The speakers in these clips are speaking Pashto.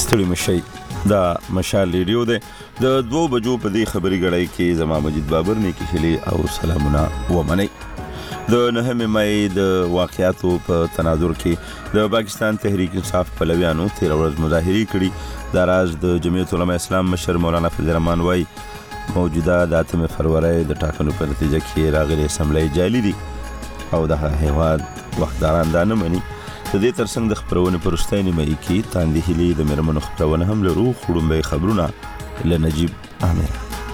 ستړي مشي دا مشال ریډیو ده د 2 بجو په دې خبري غړای کې زما مجید بابر نه کې خلی او سلامونه ومني د 9 مې د واقعاتو په تناظر کې د پاکستان تحریک انصاف پلویانو 13 ورځ مظاهره کړي د راز د جمعیت علماء اسلام مشر مولانا فضل الرحمن وای موجوده د 8 فروری د ټاکنو په نتیجه کې راغلي اسمبلی جعلي دي او د هیواد وحداران دا نه مني د دې ترڅنګ د خبرونه پرستۍ نیمه کې تاندې هلي د مرمنو خبرونه هم لرو خړومبه خبرونه له نجیب عامر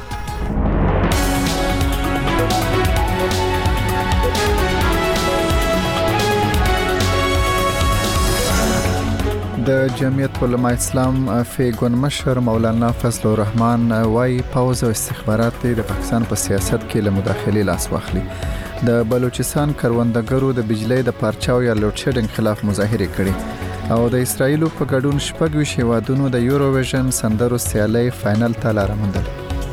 د جمعیت علماء اسلام فیګون مشر مولانا فضل الرحمن وايي پوز او استخبارات د پاکستان په سیاست کې له مداخلې لاس واخلي د بلوچستان کروندګرو د بجلی د پارچاو یا لوډ شیډینګ خلاف مظاهره کړې او د اسرایلو په ګډون شپږ هیوادونو د یوروویژن سندرو سیالي فائنل ته لار موندل.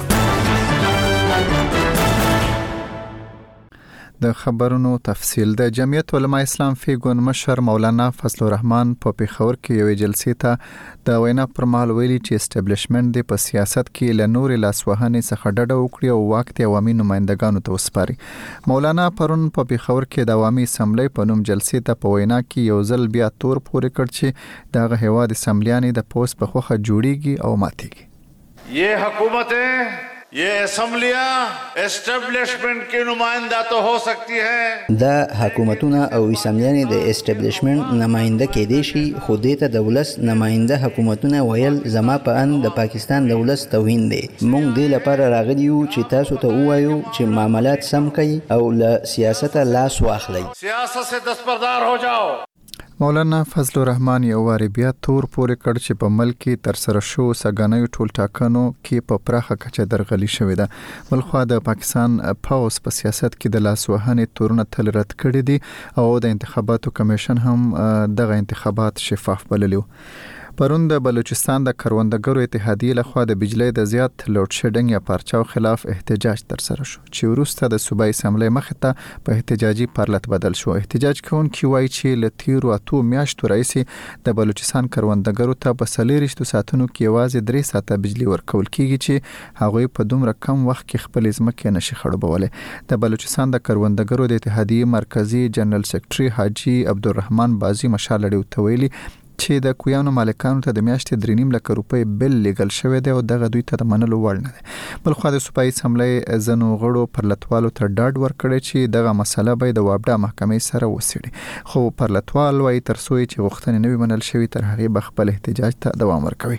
د خبرونو تفصیل د جمعیت علماء اسلام فیګون مشر مولانا فضل الرحمن په پیښور کې یوې جلسې ته د وینا پر مهال ویلي چې اسټابلیشمنت د په سیاست کې له نور لاسوهنې څخه ډډه وکړي او واک د عوامي نمائندګانو ته وسپاري. مولانا پرون په پیښور کې د عوامي اسمبلی په نوم جلسې ته په وینا کې یو ځل بیا تور پورې کړ چې دغه هیواد اسمبلیانې د پوس په خوخه جوړیږي او ماتيږي. یہ حکومتیں یہ اسمبلیاں اسٹیبلشمنٹ کی نمائندہ تو ہو سکتی ہیں دا حکومتونه او اسمبلیانې د اسټابلیشمنت نماینده کېدې شي خو دې ته د ولس نماینده حکومتونه ویل زما په ان د پاکستان د ولس توهین دی. موږ دې لپاره راغلي یو چې تاسو ته ووایو چې معاملات سم کړئ او له سیاسته لاس واخلئ. سیاست سے دستبردار ہو جاؤ. مولانا فضل الرحمن یو واری بیا تور پورې کړ چې په ملک کې تر سره شو سګنیو ټول ټاکنو کې په پراخه کچه درغلي شوې ده. بلخوا د پاکستان پاوس په سیاست کې د لاسوهنې تورونه تل رد کړي دي او د انتخاباتو کمیشن هم دغه انتخابات شفاف بللیو. پرون د بلوچستان د کروندګرو اتحادیې لخوا د بجلی د زیات لوډ شیډینګ یا پارچاو خلاف احتجاج تر سره شو چې وروسته د صوبایي اسمبلی مخې ته په احتجاجي پارلت بدل شو. احتجاج کوونکي وایي چې له تیرو 8 میاشتو راهیسې د بلوچستان کروندګرو ته په 24 ساعتونو کې یوازې 3 ساعته بجلی ورکول کیږي چې هغوی په دومره کم وخت کې خپل ځمکې نشي خړوبولی. د بلوچستان د کروندګرو د اتحادیې مرکزی جنرال سیکریټري حاجی عبدالرحمن بازی مشال لړیو ته ویلي چې د کویانو مالکانو ته د میاشتې 3.5 لک روپۍ بل لیګل شوی دی او دغه دوی ته د منلو وړ نه دی. بلخوا د صوبایي اسمبلی ځینو غړو پرلتوالو ته ډاډ ورکړی چې دغه مسله به د وابډا محکمې سره وڅېړي خو پرلتوال وایي تر څو چې غوښتنې نه وي منل شوي تر هغې به خپل احتجاج ته دوام ورکوي.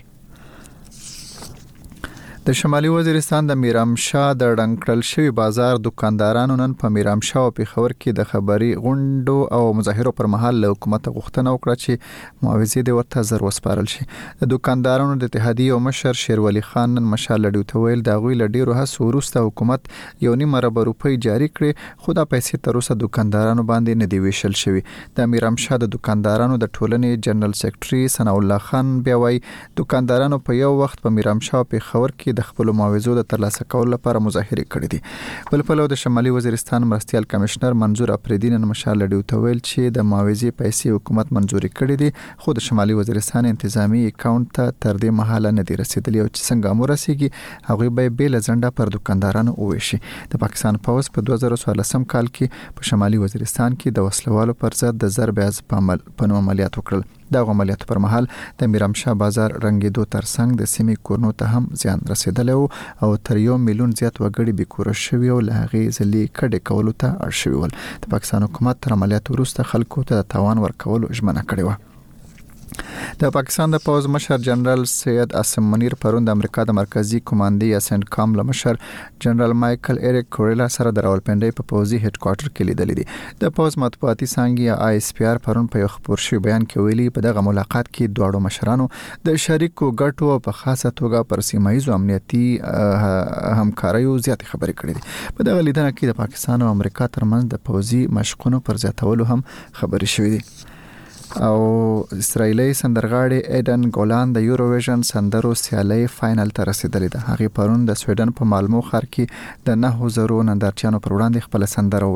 د شمالي وزیرستان د میرامشاه د ډنګړل شوی بازار دکاندارانو نن په میرامشاه او پیښور کې د خبري غونډو او مظاهرو پر مهال له حکومت غوښتنه وکړه چې معاوضې د ورته زر وسپارل شي. د دکاندارانو د اتحادیې او مشر شیروالي خان نن مشال لړیو ته ویل د غوی لډیرو هڅو وروسته حکومت 1.5 ارب روپۍ جاری کړې خو دا پیسې تر اوسه دکاندارانو باندې نه دی ویشل شوی. د میرامشاه د دکاندارانو د ټولنې جنرال سیکریټري ثنا الله خان بیا وایي دکاندارانو په یو وخت په میرامشاه او پیښور کې د خپل معاوضو د ترلاسه کولو لپاره مظاهره کړې دي. بل پلو د شمالي وزیرستان مرستيال کمشنر منظور اپریدی نن مشال لړیو ته ویل چې د معاوضې پیسې حکومت منزوري کړې دي خو د شمالي وزیرستان انتظامی اکاونټ ته تر دې مهاله نه دی رسیدلی او چې څنګه امور رسیږي هغه به بیل ځنډه پر دکاندارانو وویشي. د پاکستان پوز په 2014 کال کې په شمالي وزیرستان کې د وسلوالو پر ضد د ضرب په نوم عملیات وکړل. دا عملیاتو پر مهال د میرامشاه بازار رنګېدو ترڅنګ د سیمې کورنو ته هم زیان رسیدلی او تر 1 میلیون زیات وګړي بېکوره شوي او له هغې ځلې کډې کولو ته اړ شوي ول. د پاکستان حکومت تر عملیاتو وروسته خلکو ته د تاوان ورکولو ژمنه کړې وه. د پاکستان د پوز مشر جنرال سید عاصم منیر پرون د امریکا د مرکزی کمانډي یا سنټ کام له مشر جنرال مایکل ایریک کوریلا سره د راولپنډۍ په پوزي هډ کوارټر کې لیدلې دي. د پوز مطبوعاتي څانګې یا آی اس پی آر پرون په یو خبر شوی بیان کې ویلي په دغه ملاقات کې دواړو مشرانو د شریکو ګټو او په خاصه توګه پر سیمایي امنیتي همکاریو زیات خبرې کړې دي. په دغه لیدنه کې د پاکستان او امریکا ترمنځ د پوزي مشقونو پر زیاتولو هم خبرې شوې دي. او اسرایلی سندرغاړي ایدن ګولان د یوروویژن سندرو سیالي فائنل ته رسیدلې ده. هغه پرون د سویډن په مالمو ښار کې د 9000 نندارچیانو پر وړاندې خپل سندره ویله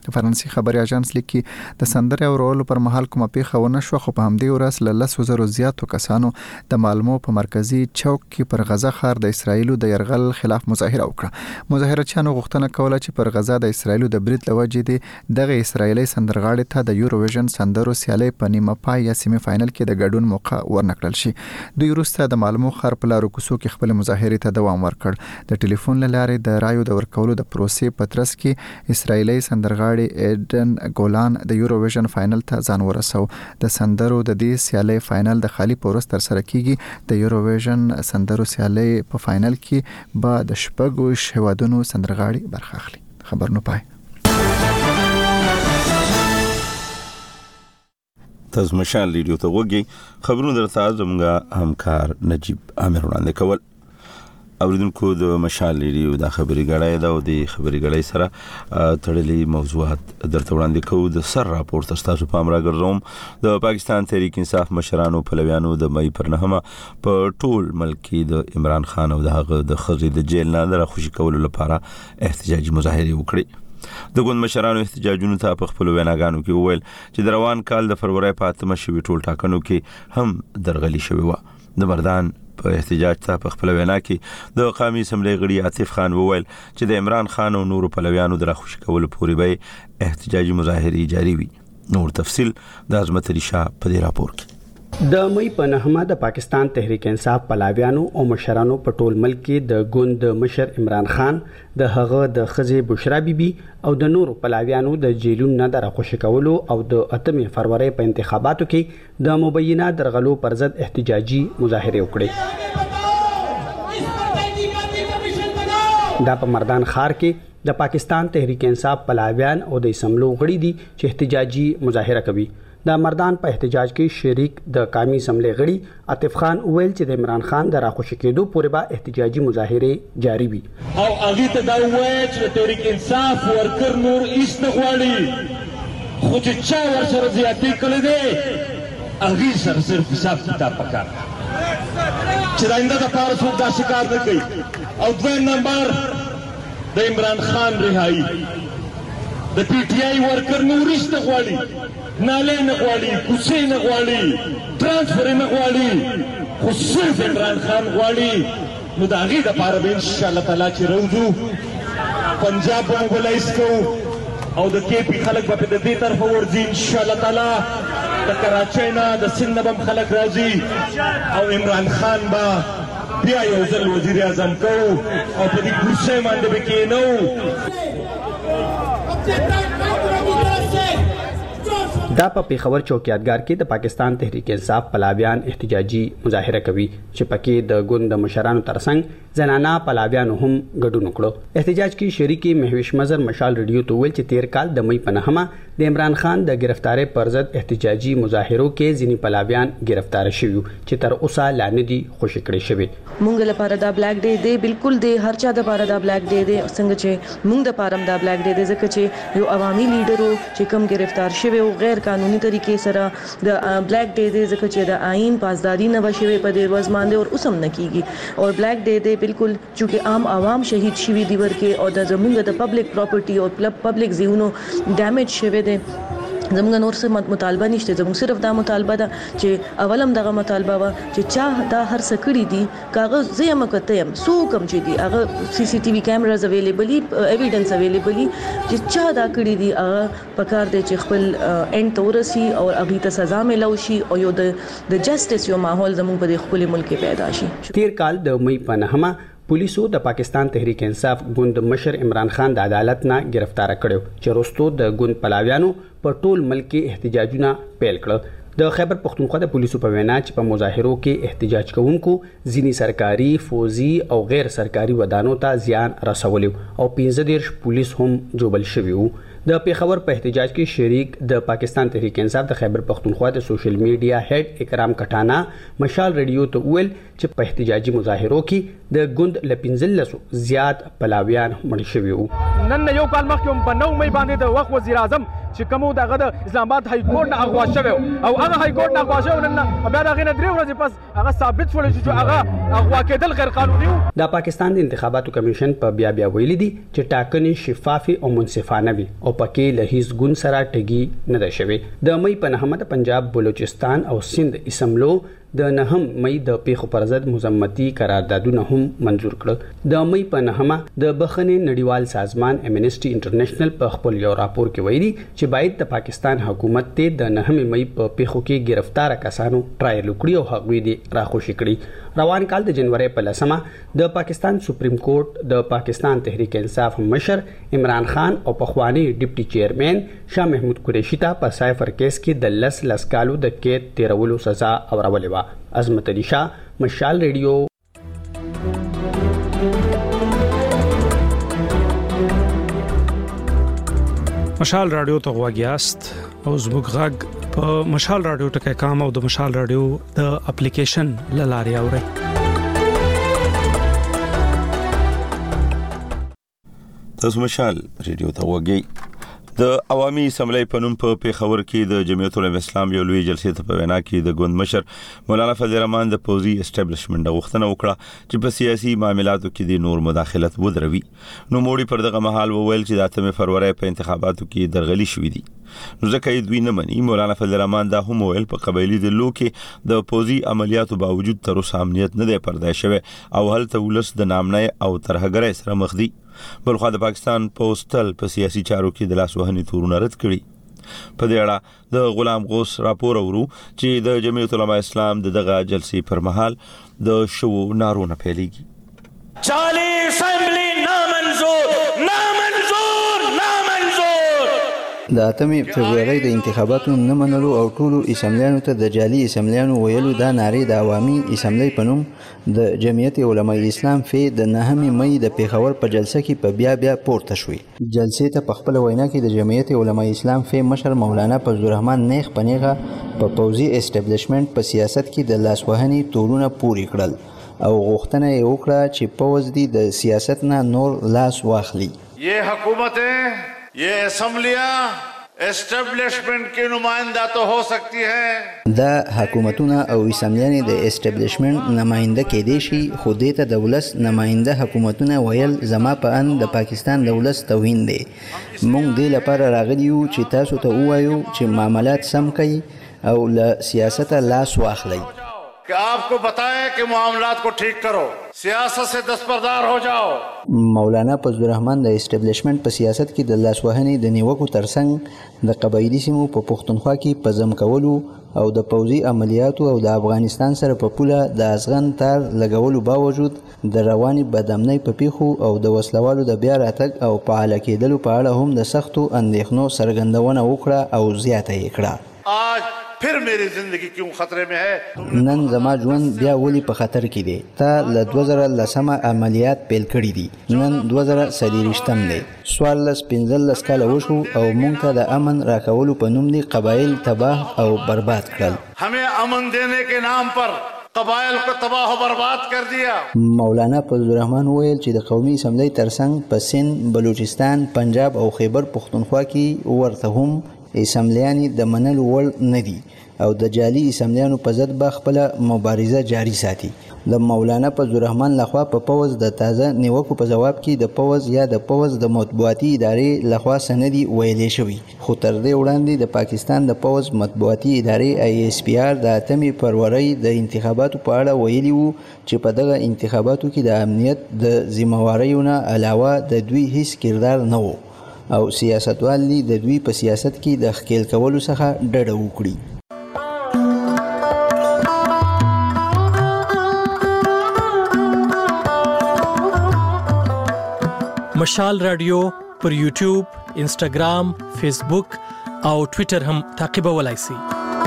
فرانسوي خبري اژانس لیکي د سندرې اورولو پر مهال کومه پیښه ونه شو، خو په همدې ورځ له 10,000 زیاتو کسانو د مالمو په مرکزی چوک کې پر غزه ښار د اسرایلو د يرغل خلاف مظاهره وکړه. مظاهرچیانو غوښتنه کوله چې پر غزه د اسرایلو د برید لوجې دي دغه اسرایلی سندرغاړي ته د یوروویژن سندرو سیالي په نیمه پای یا سیمه فائنل کې د ګډون موقع ورنکړل شي. دوی وروسته د مالمو ښار په لارو کوڅو کې خپل مظاهره ته دوام ورکړ. د ټلیفون لارې د رایو د ورکولو د پروسې په ترڅ کې اسرایلی سندرغاړي ایډن ګولان د یوروویژن فائنل ته ځان ورسو. د سندرو د دې سیالي فائنل د خالی پورس تر سره کیږي. د یوروویژن سندرو سیالي په فائنل کې به د شپږو هیوادونو سندرغاړي برخه اخلي. خبر نو پای. تاسو مشال لیډیو ته وګورئ. خبرونه درته زموږ همکار نجیب امیر وړاندې کول. اوریدونکو د مشال لیډیو د خبري غړای دا او د خبري غړای سره تړلې موضوعات درته وړاندې کوو. د سر راپور تاسو په امر راګرځوم. د پاکستان تحریک انصاف مشرانو پلویانو د مې پر 9 په ټول ملک کې د عمران خان او دغه د خزي د جیل نه د خوشي کولو لپاره احتجاجي مظاهره وکړي. د ګوند مشرانو احتجاجونو ته په خپل ویناګانو کې وویل چې د روان کال د فروری په 8 شوي ټول ټاکنو کې هم درغلي شوی و. د مردان په احتجاج ته په خپل وینا کې د قومي اسمبلی غړي عاطف خان وویل چې د عمران خان او نورو پلویانو د راخوشي کولو پورې به احتجاجي مظاهره جاری وي. نور تفصيل د عظمت علي شاه په دې راپور کې. د مې په 9 د پاکستان تحریک انصاف پلاویانو او مشرانو په ټول ملک کې د ګوند مشر عمران خان د هغه د خزي بشرا بیبي او د نورو پلاویانو د جیلون نه د راخوشي کولو او د 8 فروری په انتخاباتو کې د مبینه درغلو پر ضد احتجاجي مظاهره وکړه. دا په مردان ښار کې د پاکستان تحریک انصاف پلاویان او د اسمبلی غړي دي چې احتجاجي مظاهره کوي. د مردان په احتجاج کې شریک د قومي اسمبلی غړي عاطف خان ویل چې د عمران خان د راخوشي کېدو پورې به احتجاجي مظاهره جاری وي. او هغه ته دا وایي چې تحریک انصاف ورکر نور ایست غواړي خو چې چا ورسره زیاتې کړې ده هغه سره صرف حساب کتاب پکار چې داینده د پاره څوک دا شکار نه کوي. او دویم نمبر د عمران خان رهایی د پی ټی آی ورکر نور ایست غواړي ناله نه غواړي کوڅې نه غواړي ترانسفر نه غواړي خو صرف عمران خان غواړي. نو د هغې دپاره به انشاءالله تعالی چې روځو پنجاب به موبلایز کوو او د کې پي خلک به د دې طرفه ورځي انشاءالله تعالی. د کراچۍ نه د سند نه به هم خلک راځي او عمران خان به بیا یو ځل وزیر اعظم کوو او په دې کرسۍ باندې به کېنو. دا په پیښور چوکیادګار کې د پاکستان تحریک انصاف پلاویان احتجاجي مظاهره کوي چې پکې د ګوند مشرانو ترڅنګ زنانه پلاویانو هم ګډون وکړو. احتجاج کې شریکي مهوش مظهر مشال ریډیو ته ویل چې 13 کال د مې په 9 د عمران خان د گرفتاری پر ضد احتجاجي مظاهرو کې ځینی پلاویان گرفتار شوي چې تر اوسه لا نه دي خوشي کړي شوي. مونږ لپاره دا بلیک ډے دی، بالکل دی، هر چا د لپاره دا بلیک ډے دی. څنګه چې مونږ د لپاره دا بلیک ډے دی ځکه چې یو عوامي لیډر چې کوم گرفتار شوی او غیر قانوني طریقې سره د بلیک ډے دی ځکه چې د آئین پاسداري نه وشوي په دې ورځ باندې او اوسم نه کیږي. او بلیک ډے دی بالکل چې عام عوام شهید شوي دي ورکه او د زمونږ د پبلک پراپرټي او پبلک زیونو ډیمیج شوی دی. زموږ نور څه مطالبه نشته، زموږ صرف دا مطالبه ده چې اولم دغه مطالبه و چې چا دا هر څه کړي دي کاغذ زه یم کته یم سو کم چې دي هغه سی سی ټي وي کیمراز اویلیبلی ایویډنس اویلیبلی چې چا دا کړي دي هغه پکار دی چې خپل اند تورسي او هغه ته سزا ملو شي او یو د جسټس یو ماحول زموږ په خپل ملک پیدا شي. 13 کال د مې په 9 پولیسو د پاکستان تحریک انصاف ګوند مشر عمران خان د عدالت نه گرفتار کړو چې وروسته د ګوند پلاویانو په ټول ملک کې احتجاجونه پیل کړل. د خیبر پختونخوا د پولیسو په وینا چې په مظاهرو کې احتجاج کوونکو ځینی سرکاري، فوزي او غیر سرکاري ودانو ته زیان رسولی او 15 پولیس هم جوبل شوي وو. د پیښور په احتجاج کې شریک د پاکستان تحریک انصاف د خیبر پختونخوا د سوشل میډیا هډ اکرام کټانا مشال ریډیو ته ویل چې په احتجاجي مظاهرو کې د ګوند ل 15 زیات پلاویان مړ شوي وو. نن یو کال مخکې په 9 مې باندې د وخت وزیر اعظم چې کوم دغه د اسلام آباد های کورټ نه اغوا شوی او هغه های کورټ نه اغوا شوی نن بیا دغه نه 3 ورځې پس هغه ثابت شول چې هغه اغوا کېدل غیر قانوني و. د پاکستان د انتخاباتو کمیشن په بیا ویلي دي چې ټاکنې شفافي او منصفانه وي او پکې له هیڅ ګوند سره ټګي نه ده شوې. د مې په 9 د پنجاب، بلوچستان او سند اسمبلو د 9 مې د پیښو پر ضد مزمتي قراردادونه هم منزور کړل. د مې په 9 د بخښنې نړیوال سازمان امنیسټي انټرنیشنل په خپل یو راپور کې ویلي چې باید د پاکستان حکومت ته د 9 مې په پیښو کې گرفتار کسانو ټرایل وکړي او هغوی دې راخوشي کړي. روان کال د جنوري په 10 د پاکستان سپریم کورټ د پاکستان تحریک انصاف مشر عمران خان او پخوانی ډیپټي چیرمن شاه محمود قریشي ته په سایفر کیس کې د 10 کالو د قید تیرولو سزا اورولې و. عظمت علي شاه، مشال ریډیو. مشال رادیو ته غواګیاست او زموږ غږ په مشال رادیو ټکي کام او د مشال رادیو د اپلیکیشن لاري اوري. تاسو مشال ریډیو ته غواګی. د عوامي اسمبلی په نوم په پیښور کې د جمعیت العلماء اسلام یو لوی جلسې ته په وینا کې د ګوند مشر مولانا فضل الرحمن د پوزي اسټابلیشمنت غوښتنه وکړه چې په سیاسي معاملاتو کې د نور مداخلت ودروي. نو موړي پر دغه مهال وویل چې د 8 فروری په انتخاباتو کې درغلي شوې دي. نو ځکه یې دوی نه مني. مولانا فضل الرحمن دا هم ویل په قبایلی دلو کې د پوزي عملیاتو باوجود تر اوسه امنیت نه دی پردای شوی او هلته ولس د نامنۍ او ترهګرۍ سره مخ دي. بلخو د پاکستان پوسټل په سیاسي چارو کې د لاس وهنې تورونه رد کړي. په دې اړه د غلام غوث راپور اورو چې د جمعیت العلماء اسلام دغه جلسې پر مهال د شو نارونه پیلېږي. جعلی اسمبلی نامنظور نامنظور نامنظور. د 8 فبرवरी د انتخاباتو نه منلو او ټولو اسمبلیانو ته د جعلی اسمبلیانو ویلو دا نارې د عوامي اسمبلی په نوم د جمعیت علماء اسلام د 9 مې د پیښور په جلسه کې په بیا پورته شوې. جلسې ته په خپل وینا کې د جمعیت علماء اسلام مشر مولانا فضل الرحمن نیغ پنیغه په پوزي اسټابلیشمنت په سیاست کې د لاس وهنې تورونه پوری کړل او غوښتنه یې وکړه چې پوز دی د سیاست نه نور لاس واخلي. یہ حکومتیں، یہ اسمبلیاں اسٹیبلشمنٹ کی نمائندہ تو ہو سکتی ہے. دا حکومتونه او اسمبلیانې د اسټابلیشمنت نماینده کېدې شي، خو دې ته د ولس نماینده حکومتونه ویل زما په ان د پاکستان د ولس توهین دی. موږ دې لپاره راغلي یو چې تاسو ته ووایو چې معاملات سم کړئ او له سیاسته لاس واخلئ. کہ آپ کو بتائیں کہ معاملات کو ٹھیک کرو، سیاست سے دستبردار ہو جاؤ. مولانا فضل الرحمن د اسټابلیشمنت په سیاست کې د لاس وهنې د نیوکو ترڅنګ د قبایلی سیمو په پښتونخوا کې په ځم کولو او د پوځي عملیاتو او د افغانستان سره په پوله د ازغن تار لګولو باوجود د رواني بدامنۍ په پیښو او د وسلوالو د بیا راتګ او فعال کېدلو په اړه هم د سختو اندېښنو څرګندونه وکړه او زیاته یې کړه. آج پھر میری زندگی کیوں خطرے میں ہے؟ نن زما ژوند بیا ولی په خطر کې دی. تا له 2010 عملیات پیل کړي دي، نن 2023 دی. 15 کاله وشو او مونږ ته د امن راکولو په نوم دي قبایل تباه او برباد کړل. ہمیں امن دینے کے نام پر قبائل کو تباہ و برباد کر دیا. مولانا فضل الرحمن ویل چې د قومي اسمبلی ترڅنګ په سند، بلوچستان، پنجاب او خیبر پښتونخوا کې ورته هم اسمبلیانې د منلو وړ نه دي او د جعلي اسمبلیانو په ضد به خپله مبارزه جاري ساتي. د مولانا فضل الرحمن لخوا په پوز د تازه نیوکو په جواب کې د پوز یا د پوز د مطبوعاتي ادارې لخوا سندي ویلې شوی، خو تر دې وړاندې د پاکستان د پوز مطبوعاتي ادارې ISPR د 8 فروری د انتخاباتو په اړه ویلي وو چې په دغه انتخاباتو کې د امنیت د ذمہواریو نه علاوه د دوی هیڅ کردار نه و او سیاستوال دي د دوی په سیاست کې د ښکیل کولو څخه ډډه وکړي. مشال رادیو پر یوټیوب، انسټاګرام، فیسبوک او ټوئیټر هم تعقیبولای شئ.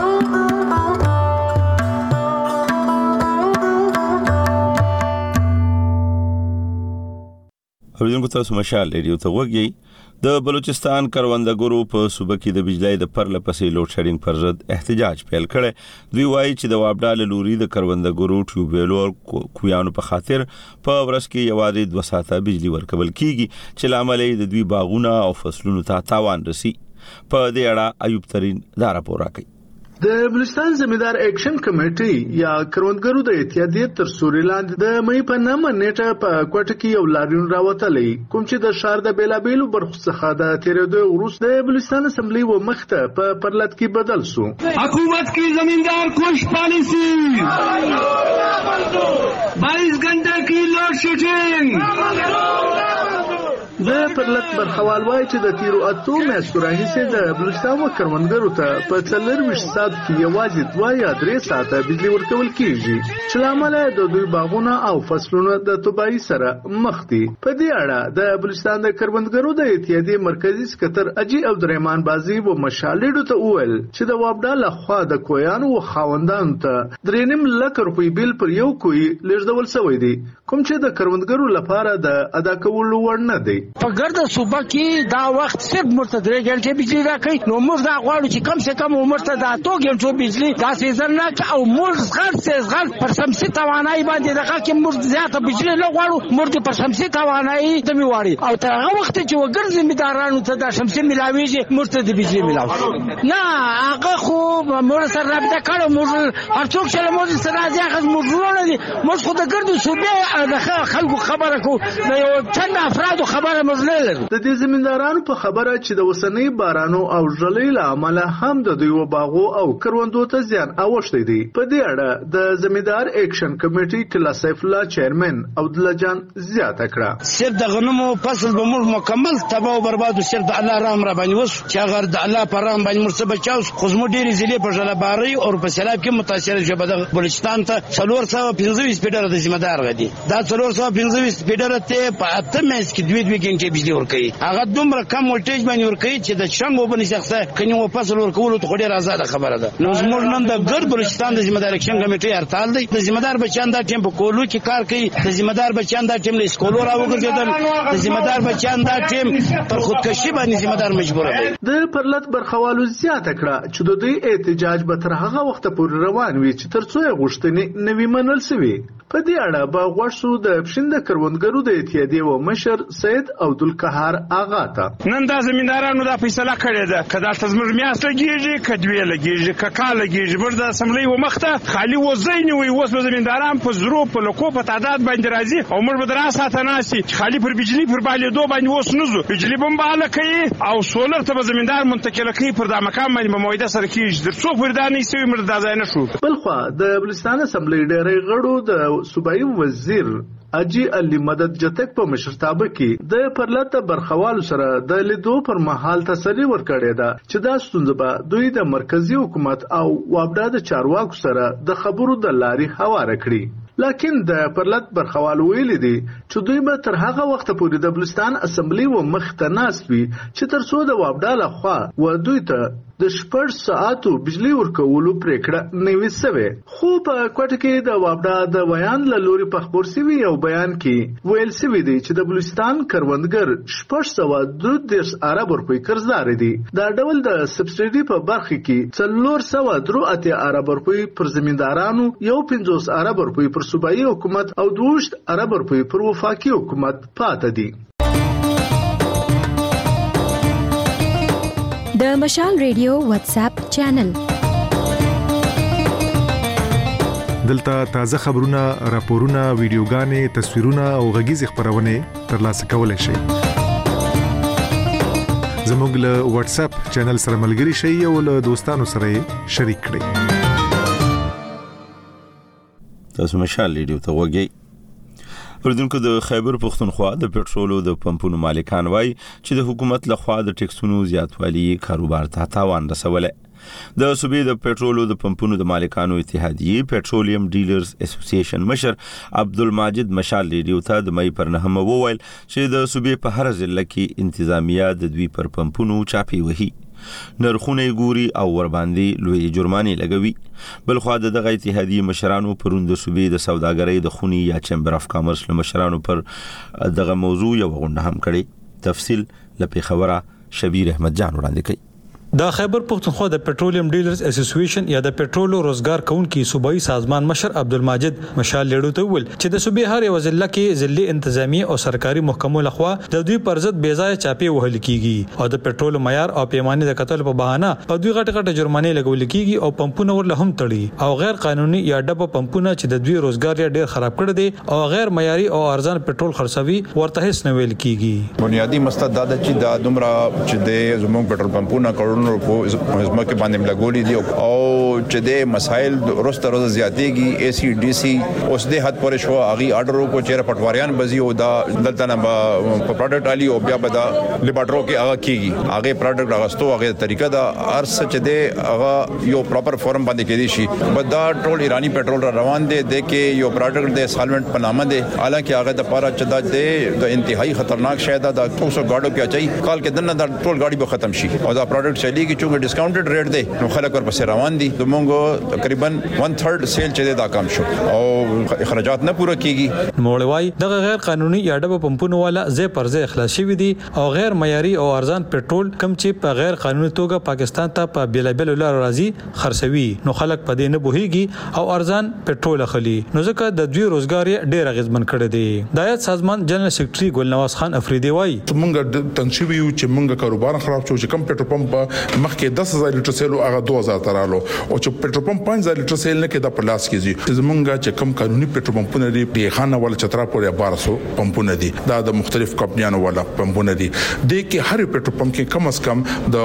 اوریدونکو تاسو مشال ریډیو ته وګورئ. د بلوچستان کروندګرو په صوبه کې د بجلی د پرله پسې لوډ شیډینګ پر ضد احتجاج پیل کړي. دوی وایي چې د وابډا لوري د کروندګرو ټیوبویلو او کویانو په خاطر په ورځ کې یوازې 2 ساعته بجلی ورکول کیږي چې لامل د دوی باغونه او فصلونو ته تاوان رسي. په دې اړه ایوب ترين دا راپور راکړي. د بلوچستان زمیندار اکشن کمیټي یا کروندګرو د اتحادیې تر سوري لاندې د مې په 9 نیټه په کوټه کې یو لاریون راوتلې کوم چې د شهر د بیلابیلو برخو څخه د تیرېدو وروسته د بلوچستان اسمبلی و مخته په پرلط کې بدل شو. حکومت کی زمیندار خوش پالیسی 22 घंटे की लोड शेडिंग د پرلط برخوال وایي چې د تیرو اتو میاشتو راهیسې د بلوچستان کروندګرو ته په 24 ساعت کې یوازې 2 یا 3 ساعته بجلی ورکول کیږي چې لامل د دوی باغونه او فصلونه د تباہي سره مخ دي. په دې اړه د بلوچستان د کروندګرو د اتحادیې مرکزی سکتر اجي عبدالرحمن بازي و مشالېډو ته وویل چې د وابډا لخوا د کویانو او خاوندانو ته 3.5 لک روپۍ بیل پر یو کوی لږدول شوی دی کوم چې د کروندګرو لپاره د ادا کولو وړ نه دی. په ګرد صوبه کې دا وخت صرف مرتد رېګل بجلی راکړي نو موږ دا غواړو چې کم سے کم مرتد اتو غنټو بجلی دا سیزن نه او موږ زغل پر شمسي توانایي باندې دغه کې موږ زیاته بجلی نه غواړو موږ پر شمسي توانایي د میواړي او تر هغه وخت چې وګر زمیندارانو ته دا شمسي ملاويږي مرتد بجلی ملاوي نه هغه خو موږ سره رابطه کړو موږ هر څوک چې موږ سره ځاخذ موږ نه دي موږ خو د ګرد صوبه د خلکو خبره کو د یو چند افرادو خبره د دې زمیندارانو په خبره چې د وسنۍ بارانو او ژلۍ له امله هم د دوی باغو او کروندو ته زیان اوښتی دی. په دې اړه د زمیندار اکشن کمیټي کلا سیف الله چیرمن عبدالله جان زیاته کړه صرف د غنمو فصل به موږ مکمل تباہ او برباد صرف د الله رحم را باندې وس چې اگر د الله پر رحم باندې مرسته بچاو خو زموږ ډېری ضلع په جلباري او په سیلاب کې متاثر شوه د بلوچستان ته 425 پیډر د ذمہدار غدي دا 425 پیډر ته په اته مېس کې دوی کې بجلی ورکړي هغه دومره کم ولټیج باندې ورکړي چې د شنګ وبني شخصه کني و فصل ورکول ته ډېر آزاد خبره ده. نو زموږ نن د ګرد بلوچستان د ذمہدار اکشن کمیټي هرتال دی د ذمہدار بچیان دا ټیم په کولو کې کار کوي د ذمہدار بچیان دا ټیم له سکولو راوګرځیدل د ذمہدار بچیان دا ټیم پر خودکشي باندې ذمہدار مجبور دی. د پرلط برخوالو زیاته کړه چې د دوی احتجاج به تر هغه وخت پورې روان وي چې ترڅو یې غوښتنې نوي منل شي. په دې اړه به غوښتو د پښند کروندګرو د اتحادیې و مشر سید عبدالقهار آغا ته نن دا زمیندارانو دا فیصله کړې ده کدا تزمر میاس لګیږي کډوی لګیږي ککا لګیږي بر د اسمبلی و مخته خالی وزین وي وس زمینداران په زرو په لکو په تعداد باندې راځي او موږ به دراسه تناسي خالی پر بجلی پر بالې دو باندې وس نزو بجلی بمباله کوي او سولر ته زمیندار منتقل کوي پر دا مکان باندې موعده سره کیږي در څو فردانې سوي مردا ځای نه شو. بلخوا د بلوچستان اسمبلی ډېری غړو د صوبایي وزیر اجي علي مدد جتک په مشرتابه کې د پرلط برخوالو سره د لیدو پر مهال تسلی ورکړې ده چې دا ستونزه به دوی د مرکزی حکومت او وابډا د چارواکو سره د خبرو د لارې هواره کړي لکن د پرلط برخوالو ویلي دي چې دوی به تر هغه وخت پورې د بلوچستان اسمبلی و مخته ناست وي چې ترڅو د وابډا لخوا و دوی ته د 6 ساعتو بجلی ورکولو پریکړه نوي سوي. خو په کوټه کې د وابډا د بیان له لوري په خبر سوي یو بیان کې ویل سوي دی چې د بلوچستان کروندګر 632 ارب روپۍ قرضدار دي. دا ډول د سبسایډي په برخه کې 403 ارب روپۍ پر زمیندارانو 50 ارب روپۍ پر صوبایي حکومت او 20 ارب روپۍ پر وفاقي حکومت پاتې دي. د مشال ریډیو واتس اپ چینل دلته تازه خبرونه، راپورونه، ویډیوګانې، تصویرونه او غږیز خبرونه ترلاسه کولای شئ. زموږ له واتس اپ چینل سره ملګري شئ او له دوستانو سره شریک کړئ. تاسو مشال ریډیو ته وګورئ. اوردونکو د خیبر پختونخوا د پټرولو د پمپونو مالکان وای چې د حکومت لخوا د ټیکسونو زیاتوالی کاروبار ته تاوان رسوله. د صوبې د پټرولو د پمپونو د مالکانو اتحادیې پټرولیم ډیلرز اسوسییشن مشر عبدالماجد مشال ریډیو ته د مې پر 9 وویل چې د صوبې په هر ضلع کې انتظامیه د دوی پر پمپونو چاپی وهي نرخونه ګوري او ور باندې لوی جرمانه لګوي. بلخو د دغه اتحادیې مشرانو پروند صوبې د سوداګرۍ د خونی یا چمبر اف کامرس له مشرانو پر دغه موضوع یو غونډه هم کړي. تفصیل لپاره خبره شبیر احمد جان وړاندې کوي. د خیبر پختونخوا د پټرولیم ډیلرز اسوسییشن یا د پټرولو روزګار کونکي صوبایي سازمان مشر عبدالماجد مشال لیډو ته ویل چې د صوبې هر یو ضلع کې ضلعي انتظامی او سرکاري محکمو لخوا د دوی پر ضد بې ځای چاپی وهل کیږي او د پټرول معیار او پیمانه د قتل په بهانه په دوی غټه جرمانه لګول کیږي او پمپونه ورله هم تړي او غیر قانوني یا ډبه پمپونه چې د دوی روزګار یې ډیر خراب کړی دی او غیر معیاري او ارزان پټرول خرڅوي ورته هیڅ نه ویل کیږي. بنیادی مقصد دا د چې دا دومره چې د زموږ پټرول پمپونه کروڑونو په ځمکه باندې لګولې دي او چې د مسایل ورسته روز زیاتېږي اي سي ډي سي اوس د حد پورې شو اغي آرډر کو چیرې پټواریان بزي او دا دلته نه په پروډکټ علي او بیا به دا لیباټرو کې هغه کیږي هغه پروډکټ هغه هغه طریقه دا ارس چې د هغه یو پراپر فورم باندې کېدی شي بدا ټول ایرانی پټرول روان دي د کې یو پروډکټ د سالوینټ په نامه دي حالانکه هغه د پاره چې دا د انتهایی خطرناک شاید دا 200 گاډو کې اچي کال کې دنه دا ټول گاډي به ختم شي او دا پروډکټ چلیږي چې ډیسکاونټډ ریټ دی نو خلک ورپسې روان دي دمونږ تقریبا 1/3 سیل چې دا کم شو او اخراجات نه پوره کیږي. موړوي دغه غیر قانوني یا ډبه پمپونه والا ځای پر ځای اخلاص شوی دي او غیر معیاري او ارزان پټرول کم چې په غیر قانوني توګه پاکستان ته په بیلابل لار راځي خرڅوي نو خلک په دې نه بوهيږي او ارزان پټرول اخلي نو ځکه د دوی روزګار ډېر اغیزمن کړی دی. د هیئت سازمان جنرال سیکریټري ګلنواز خان افریدي وایي موږ تنشوي چې موږ کاروبار خراب شو چې کم پټرول پمپ مخکې 10000 لیټر سیل هغه 2000 ترالو او چې پټرول پمپ 5000 لیټر سیل نه کې د پلاس کېږي زمونږ چې کم قانوني پټرول پمپونه لري په خانه ول چترا پورې 1200 پمپونه دي دا د مختلف کمپنیانو والا پمپونه دي د کې هر پټرول پمپ کې کم از کم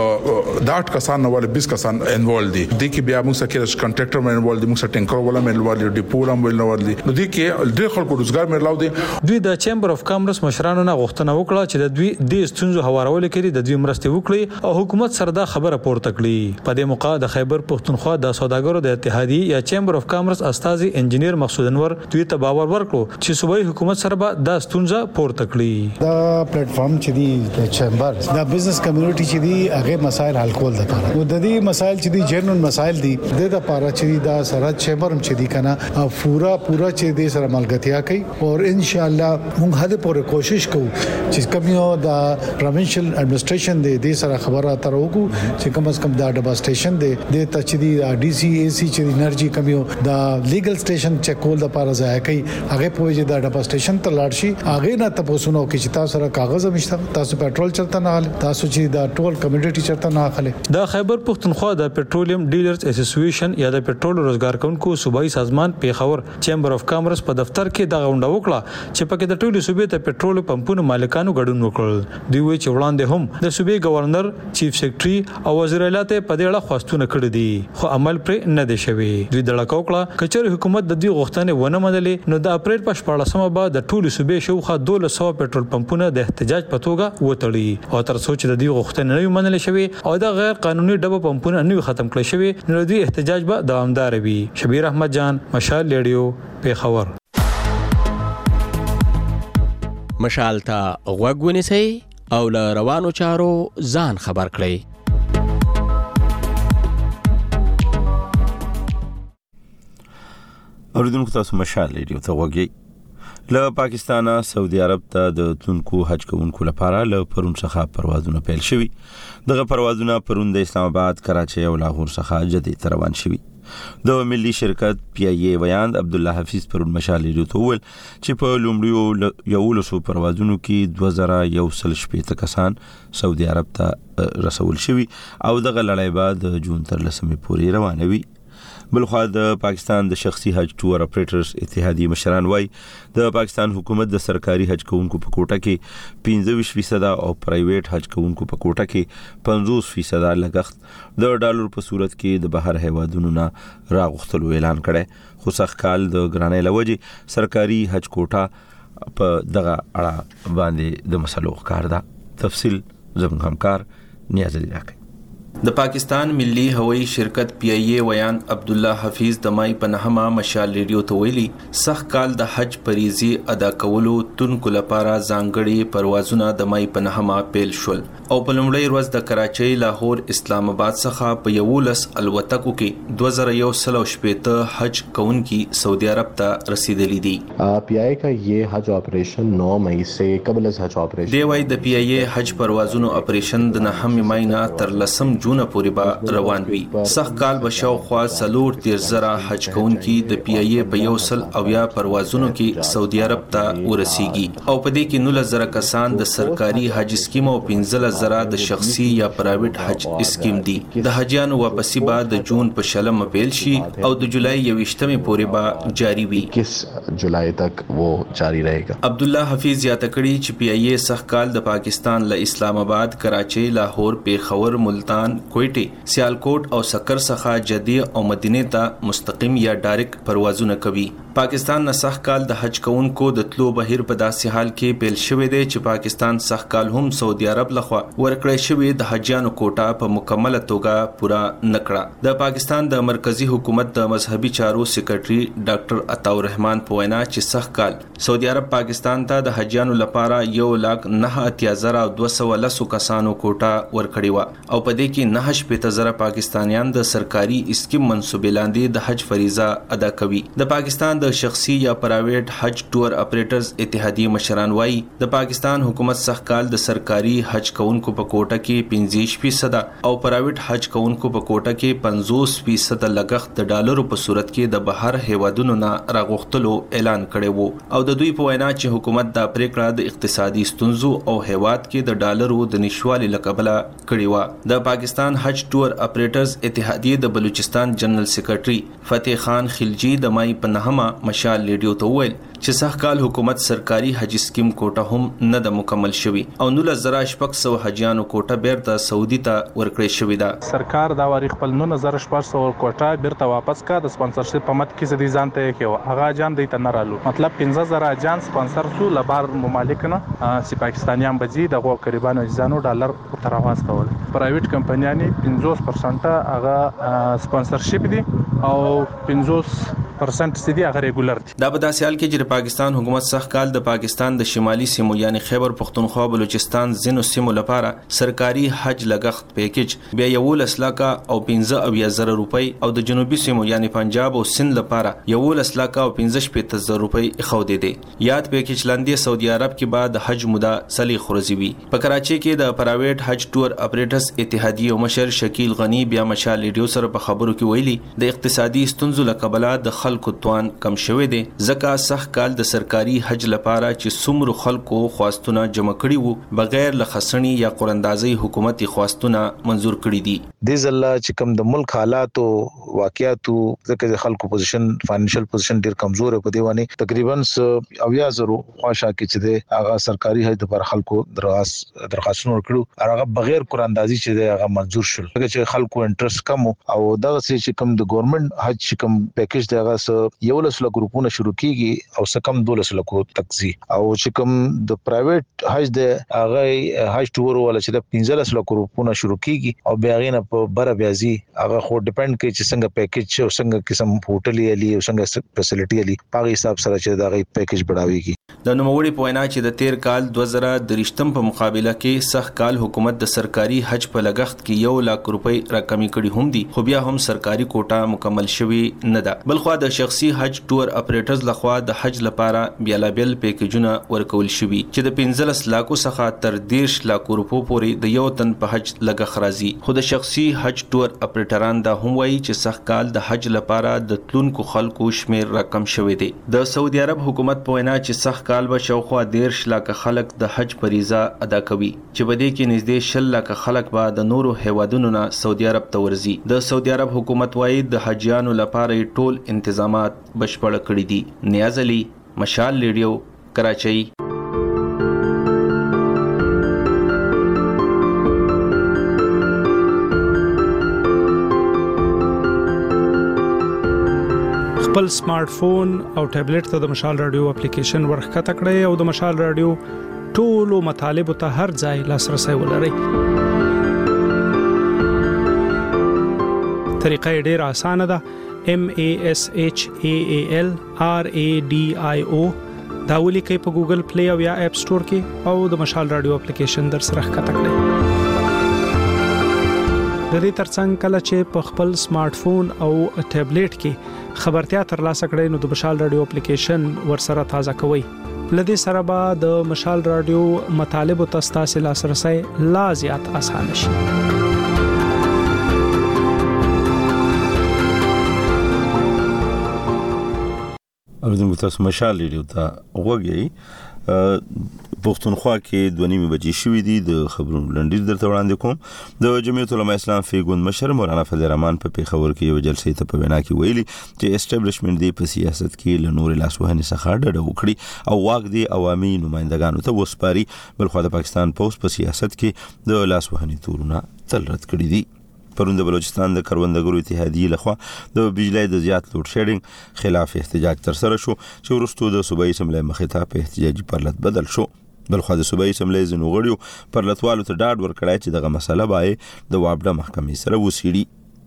د 8 کسان ول 20 کسان انوالد دي د کې بیا موږ سره کنټراکټر مې انوالد دي موږ سره ټینکر ولا مې انوالد دي ډیپو هم انوالد دي نو د کې ډېر خلکو روزګار مې لاو دي. دوی د چیمبر اف کامرس مشرانو نه غوښتنه وکړه چې د دوی د ستونزو هوارول کړي د دوی مرسته وکړي او حکومت سره دا خبره پورته کړي. په دې موقع د خیبر پختونخوا د سوداګرو د اتحادیې یا چیمبر اف کامرس استاذي انجنیر مقصود انور دوی ته باور ورکړو چې صوبایي حکومت سره به د ستونزه پورته کړي. دا پلیټ فارم چې دی چیمبر دا بزنس کمیونټي چې دی هغه مسایل حل کول د پاره او د دې مسایل چې دی جنرال مسایل دي د لپاره چې دا سره چیمبر چې دی کنه پورا چې دې سره ملګرتیا کوي او ان شاء الله موږ هله پورې کوشش کوو چې کمیو دا پروینشل ایڈمنسټریشن دې سره خبره تر وګو چې کم از کم دا ډبا سټیشن دې ته چې دی ډي سي اي سي چې انرژي کمیو دا لیګل سټیشن چیک کول د لپاره ځای کوي هغه په وجه دا ډبا سټیشن ته لاړ شي هغه نه تاسو نو کې چې تاسو سره کاغذ مشته تاسو پټرول چلته نه حاله تاسو چې دا ټول کمیونټي چلته نه حاله. د خیبر پختونخوا د پټرولیم ډیلرز اسوسییشن یا د پټرول روزګار کونکو صوبایي سازمان پیښور چیمبر اف کامرس په دفتر کې د غونډه وکړه چې پکې د ټولو صوبې ته پټرول پمپونو مالکانو ګډون وکړل. دوی وی چې وړاندې هم د صوبې گورنر چیف سیکریټري او وزیر اعلی ته په دې اړه خواستونه کړې دي خو عمل پر نه دی شوی. دوی د لکوکړه کچېر حکومت د دې غوښتنې ونه منلې نو د اپریل په 14مه بعد د ټولو صوبې شوخه 1200 پټرول پمپونه د احتجاج په توګه وټړي او تر څو چې د دې غوښتنې نه منل شوی او د غیر قانوني ډبه پمپونه نه ختم کړي شوی نو د احتجاج به دوامدار وي. شبیر احمد جان مشال لیډیو پیښور. مشال ته غوږ ونیسئ او له روانو چارو ځان خبر کړئ. اوریدونکو تاسو مشال لیډیو ته غوږی. له پاکستانه سعودي عرب ته د تونکو حج کوونکو لپاره له پرون څخه پروازونه پیل شوي. دغه پروازونه پرون د اسلام آباد، کراچۍ او لاهور څخه جدې روان شوي. د ملي شرکت پی ای ای ویاند عبد الله حفیظ پرون مشال لیډیو ته وویل چې په لومړیو 1100 پروازونو کې 2118 کسان سعودي عرب ته رسول شوي او دغه لړۍ به د جون تر 10 پورې روانه وي. بلخوا د پاکستان د شخصي حج ټور اپریټرز اتحادیې مشران وایي د پاکستان حکومت د سرکاري حج کوونکو په کوټه کې 25% او پرایویټ حج کوونکو په کوټه کې 50% لګښت د ډالر په صورت کې د بهر هیوادونو نه راغښتلو اعلان کړي خو سخت کال د ګرانۍ لوجې سرکاري حج کوټه په دغه اړه باندې د مسلو ښکار ده. تفصیل زموږ همکار نیاز علي راکړي. د پاکستان ملي هوایي شرکت پی ای ای ویان عبد الله حفیظ د مای په 9 مشال ریډیو ته ویلي سخت کال د حج فریضه ادا کولو تونکو لپاره ځانګړي پروازونه د مای په 9 پیل شول او په لومړۍ ورځ د کراچۍ، لاهور، اسلام آباد څخه په 11 الوتکو کې 2118 حج کوونکي سعودي عرب ته رسیدلي دي. پی ای کا یہ حج آپریشن 9 مئی سے قبل از حج آپریشن دی وای د پی ای حج پروازونو اپریشن د 9 مئی نه تر 10 جون کلونه پورې به روان وي. سخت کال به شاوخوا 4,000 حج کوونکي د پی ای په 100 پروازونو کې سعودي عرب ته ورسیږي او په دې کې 19,000 کسان د سرکاري حج سکیم او 15,000 د شخصي یا پرایویټ حج سکیم دي. د حجانو واپسی به د جون په 20 پیل شي او د جولای 21 پورې به جاری وي. 21 جولائی تک وہ جاری رہے گا. عبدالله حفیظ یا تکړی چې پی ای سخت کال د پاکستان له اسلام آباد، کراچۍ، لاهور، پیښور، ملتان، کوټې، سیالکوټ او سکر څخه جدي او مدینه ته مستقیم یا ډایرکټ پروازونه کوي. پاکستان نه سخت کال د حج کوونکو د تلو بهیر په داسې حال کې پیل شوی دی چې پاکستان سخت کال هم سعودي عرب لخوا ورکړی شوی د حجانو کوټه په مکمله توګه پورا نکړه. د پاکستان د مرکزی حکومت د مذهبي چارو سیکریټري ډاکټر عطاء الرحمن په وینا چې سخت کال سعودي عرب پاکستان ته د حجانو لپاره 1,09,210 کسانو کوټه ورکړی و او په دې کې 9,000 پاکستانیان د سرکاري اسکیم منصوبې لاندې د حج فریضه ادا کوي. د پاکستان د شخصي یا پرایویټ حج ټور اپریټرز اتحادیه مشران وایي د پاکستان حکومت سخت کال د سرکاري حج کوونکو په کوټه کې 25% او پرایویټ حج کوونکو په کوټه کې 50% لګښت د ډالرو په صورت کې د بهر هیوادونو نه راغوښتلو اعلان کړی وو او د دوی په وینا چې حکومت دا پریکړه د اقتصادي ستونزو او هیواد کې د ډالرو د نشوالي لکبله کړی و. د پاکستان حج ټور اپریټرز اتحادیه د بلوچستان جنرال سیکریټري فتح خان خلجی د مای په 9 مشال ریډیو ته وویل چې سخت کال حکومت سرکاري حج سکیم کوټه هم نه د مکمل شوی او 19,600 حجیانو کوټه بیرته سعودي ته ورکړې شوې ده. سرکار دا واری خپل 19,600 کوټه بیرته واپس کا د سپانسرشپ په مت کې زدي ځان ته کې هغه جان دی ته نه رالو مطلب 15,000 جان سپانسر شو لبار ممالک نه سی پاکستانیان بجی دغه قریبانو ځانو ډالر تر आवाज کول. پرایویټ کمپنیانی 50% هغه سپانسرشپ دي او 50% سدي هغه ریګولر دي. دا په داسې حال کې چې پاکستان حکومت سخت کال د پاکستان د شمالي سیمو یعنی خیبر پختونخوا، بلوچستان ځینو سیمو لپاره سرکاري حج لګښت پیکیج بیا 11,00,000 او 15,000 روپۍ او د جنوبي سیمو یعنی پنجاب او سند لپاره 11,00,000 او 15,000 روپۍ اخودي دي. یاد پیکیج لاندې سعودي عرب کې بعد حج موده سلی خورزي وي. په کراچۍ کې د پرایویټ حج ټور اپریټرز اتحادیه مشر شکیل غنی بیا مشال ریډیو سره په خبرو کې ویلي د اقتصادي ستونزو لکبله د خلکو توان کم شوی دی ځکه سخت کال د سرکاري حج لپاره چې څومره خلکو خواستونه جمع کړي وو بغیر له خسنی یا قراندازي حکومتي خواستونه منزور کړي دي. د زله چې کوم د ملک حالات او واقعیاتو ځکه خلکو پوزیشن فاینانشل پوزیشن ډیر کمزور په دی باندې تقریبا 80,000 خواشه کې چې د هغه سرکاري حج لپاره خلکو درخواستونه ورکړو هغه بغیر قراندازي چې د هغه منزور شول چې خلکو انټرست کم او دغه چې کوم د ګورنمنت حج کوم پیکیج دغه 11,00,000 ګروپونه شروع کیږي او سکم 12,00,000 تکزي او چې کوم د پرایویټ حج د هغه حج ټور ولا چې د 15,000 ګروپونه شروع کیږي او بیا غینه په بر بیازي هغه خو ډیپند کوي چې څنګه پیکیج او څنګه قسم هوټل یې او څنګه فیسیلیټي یې په حساب سره چې دا غي پیکیج بڑھاويږي. د نوموړي په وینا چې د تیر کال 2023 په مقابله کې سخت کال حکومت د سرکاري حج په لګښت کې 1,00,000 روپۍ راکمي کړي هم دي خو بیا هم سرکاري کوټه مکمل شوی نه ده. بلخو د شخصي حج ټور اپریټرز لخوا د حج لپاره بیلابل پیکیجونه ورکول شوي چې د 15,00,000 څخه تر 10,00,000 روپو پورې د یو تن په حج لګښت راځي. خو د شخصي حج ټور اپریټران دا هم وایي چې سخت کال د حج لپاره د تلونکو خلکو شمیر راکم شوی دی. د سعودي عرب حکومت په وینا چې سخت کال به شاوخوا 10,00,000 خلک د حج فریضه ادا کوي چې په دې کې نږدې 10,00,000 خلک به د نورو هیوادونو نه سعودي عرب ته ورځي. د سعودي عرب حکومت وایي د حجیانو لپاره ټول انتظامات بشپړ کړي دي. نیاز علي، مشال ریډیو، کراچۍ. خپل سمارټ فون او ټابلیټ ته د مشال رادیو اپلیکیشن ورخکته کړئ او د مشال رادیو ټولو مطالبه ته هر ځای لاسرسي ولرئ. طریقه ډیره اسانه ده. MASHAAL RADIO دا ولیکئ په ګوګل پلی او یا اپ سٹور کې او د مشال رادیو اپلیکیشن در سره ښکته کړئ. د دې ترڅنګ کله چې په خپل سمارټ فون او ټابلیټ کې خبرتیا ترلاسه کړئ نو د مشال رادیو اپلیکیشن ورسره تازه کوئ. لدې سره به د مشال رادیو مطالب او تاسو لاسرسي لا زیات اسانه شي. اوریدونکو تاسو مشال ریډیو ته وګورئ. پښتونخوا کې 2:30 بجې شوې دي. د خبرونو لنډیز درته وړاندې کوم. د جمعیت العلماء اسلام فی ګوند مشر مولانا فضل الرحمن په پیښور کې یو جلسې ته په وینا کې ویلي چې اسټابلیشمنت دی په سیاست کې له نور لاسوهنې څخه ډډه وکړي او واک دی عوامي نمائندګانو ته وسپاري. بلخو د پاکستان پوس په سیاست کې د لاسوهنې تورونه تل رد کړي دي. پرون د بلوچستان د کروندګرو اتحادیې لخوا د بجلی د زیات لوډ شیډینګ خلاف احتجاج ترسره شو چې وروسته د صوبایي اسمبلی مخې ته په احتجاجي پرلط بدل شو. بلخو د صوبایي اسمبلی ځینو غړیو پرلطوالو ته ډاډ ورکړی چې دغه مسله باید د وابډه محکمې سره وڅېړي.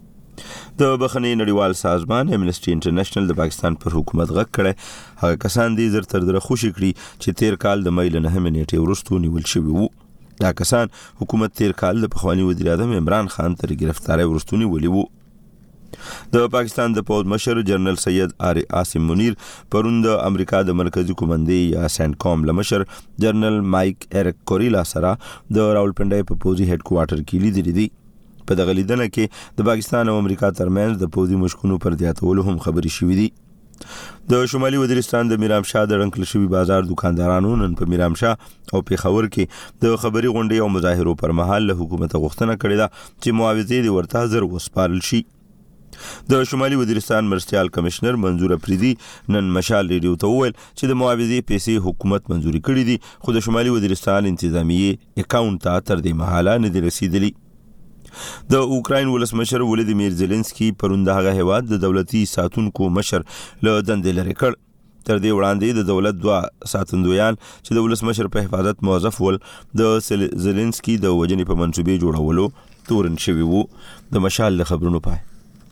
د بخښنې نړیوال سازمان امنسټي انټرنیشنل د پاکستان پر حکومت غږ کړی. هغه کسان دي زر تر دره خوشي کړي چې تیر کال د مې له 9 نیټې وروسته نیول شوي وو. دا کسان حکومت تیر کال د پخوانی وزیر اعظم عمران خان تر گرفتاری وروسته نیولي وو. د پاکستان د پوز مشر جنرال سید عاصم منیر پرون د امریکا د مرکزی کمانډي یا سینټ کوم لمشر جنرال مایک ایرک کوریلا سره د راولپنډي په پوزي هډ کوارټر کې لیدل دي. په دغه لیدنه کې د پاکستان او امریکا ترمنځ د پوزي مشکونو پر زیاتولو هم خبري شوې دي. د شمالي وزیرستان د میرامشاه د رنکل شوی بازار دکاندارانو نن په میرامشاه او پیښور کې د خبري غونډې او مظاهرو پر مهال له حکومت غوښتنه کړې ده چې معاوضې د ورته زر وسپارل شي. د شمالي وزیرستان مرستيال کمشنر منظور افریدي نن مشال ریډیو ته وویل چې د معاوضې پیسې حکومت منظوري کړې دي خو د شمالي وزیرستان انتظامیه اکاونټ ته تر دې مهاله نه دي رسیدلي. د اوکراین ولسمشر ولادیمیر زيلنسکي پرون د هغه هیواد د دولتي ساتونکو مشر له دندې لرې کړ. تر دې وړاندې د دولت 2 ساتندویان چې د ولسمشر په حفاظت موظف ول د زيلنسکي د وجنې په منسوبې جوړولو تورن شوی وو. د مشال د خبرونو پای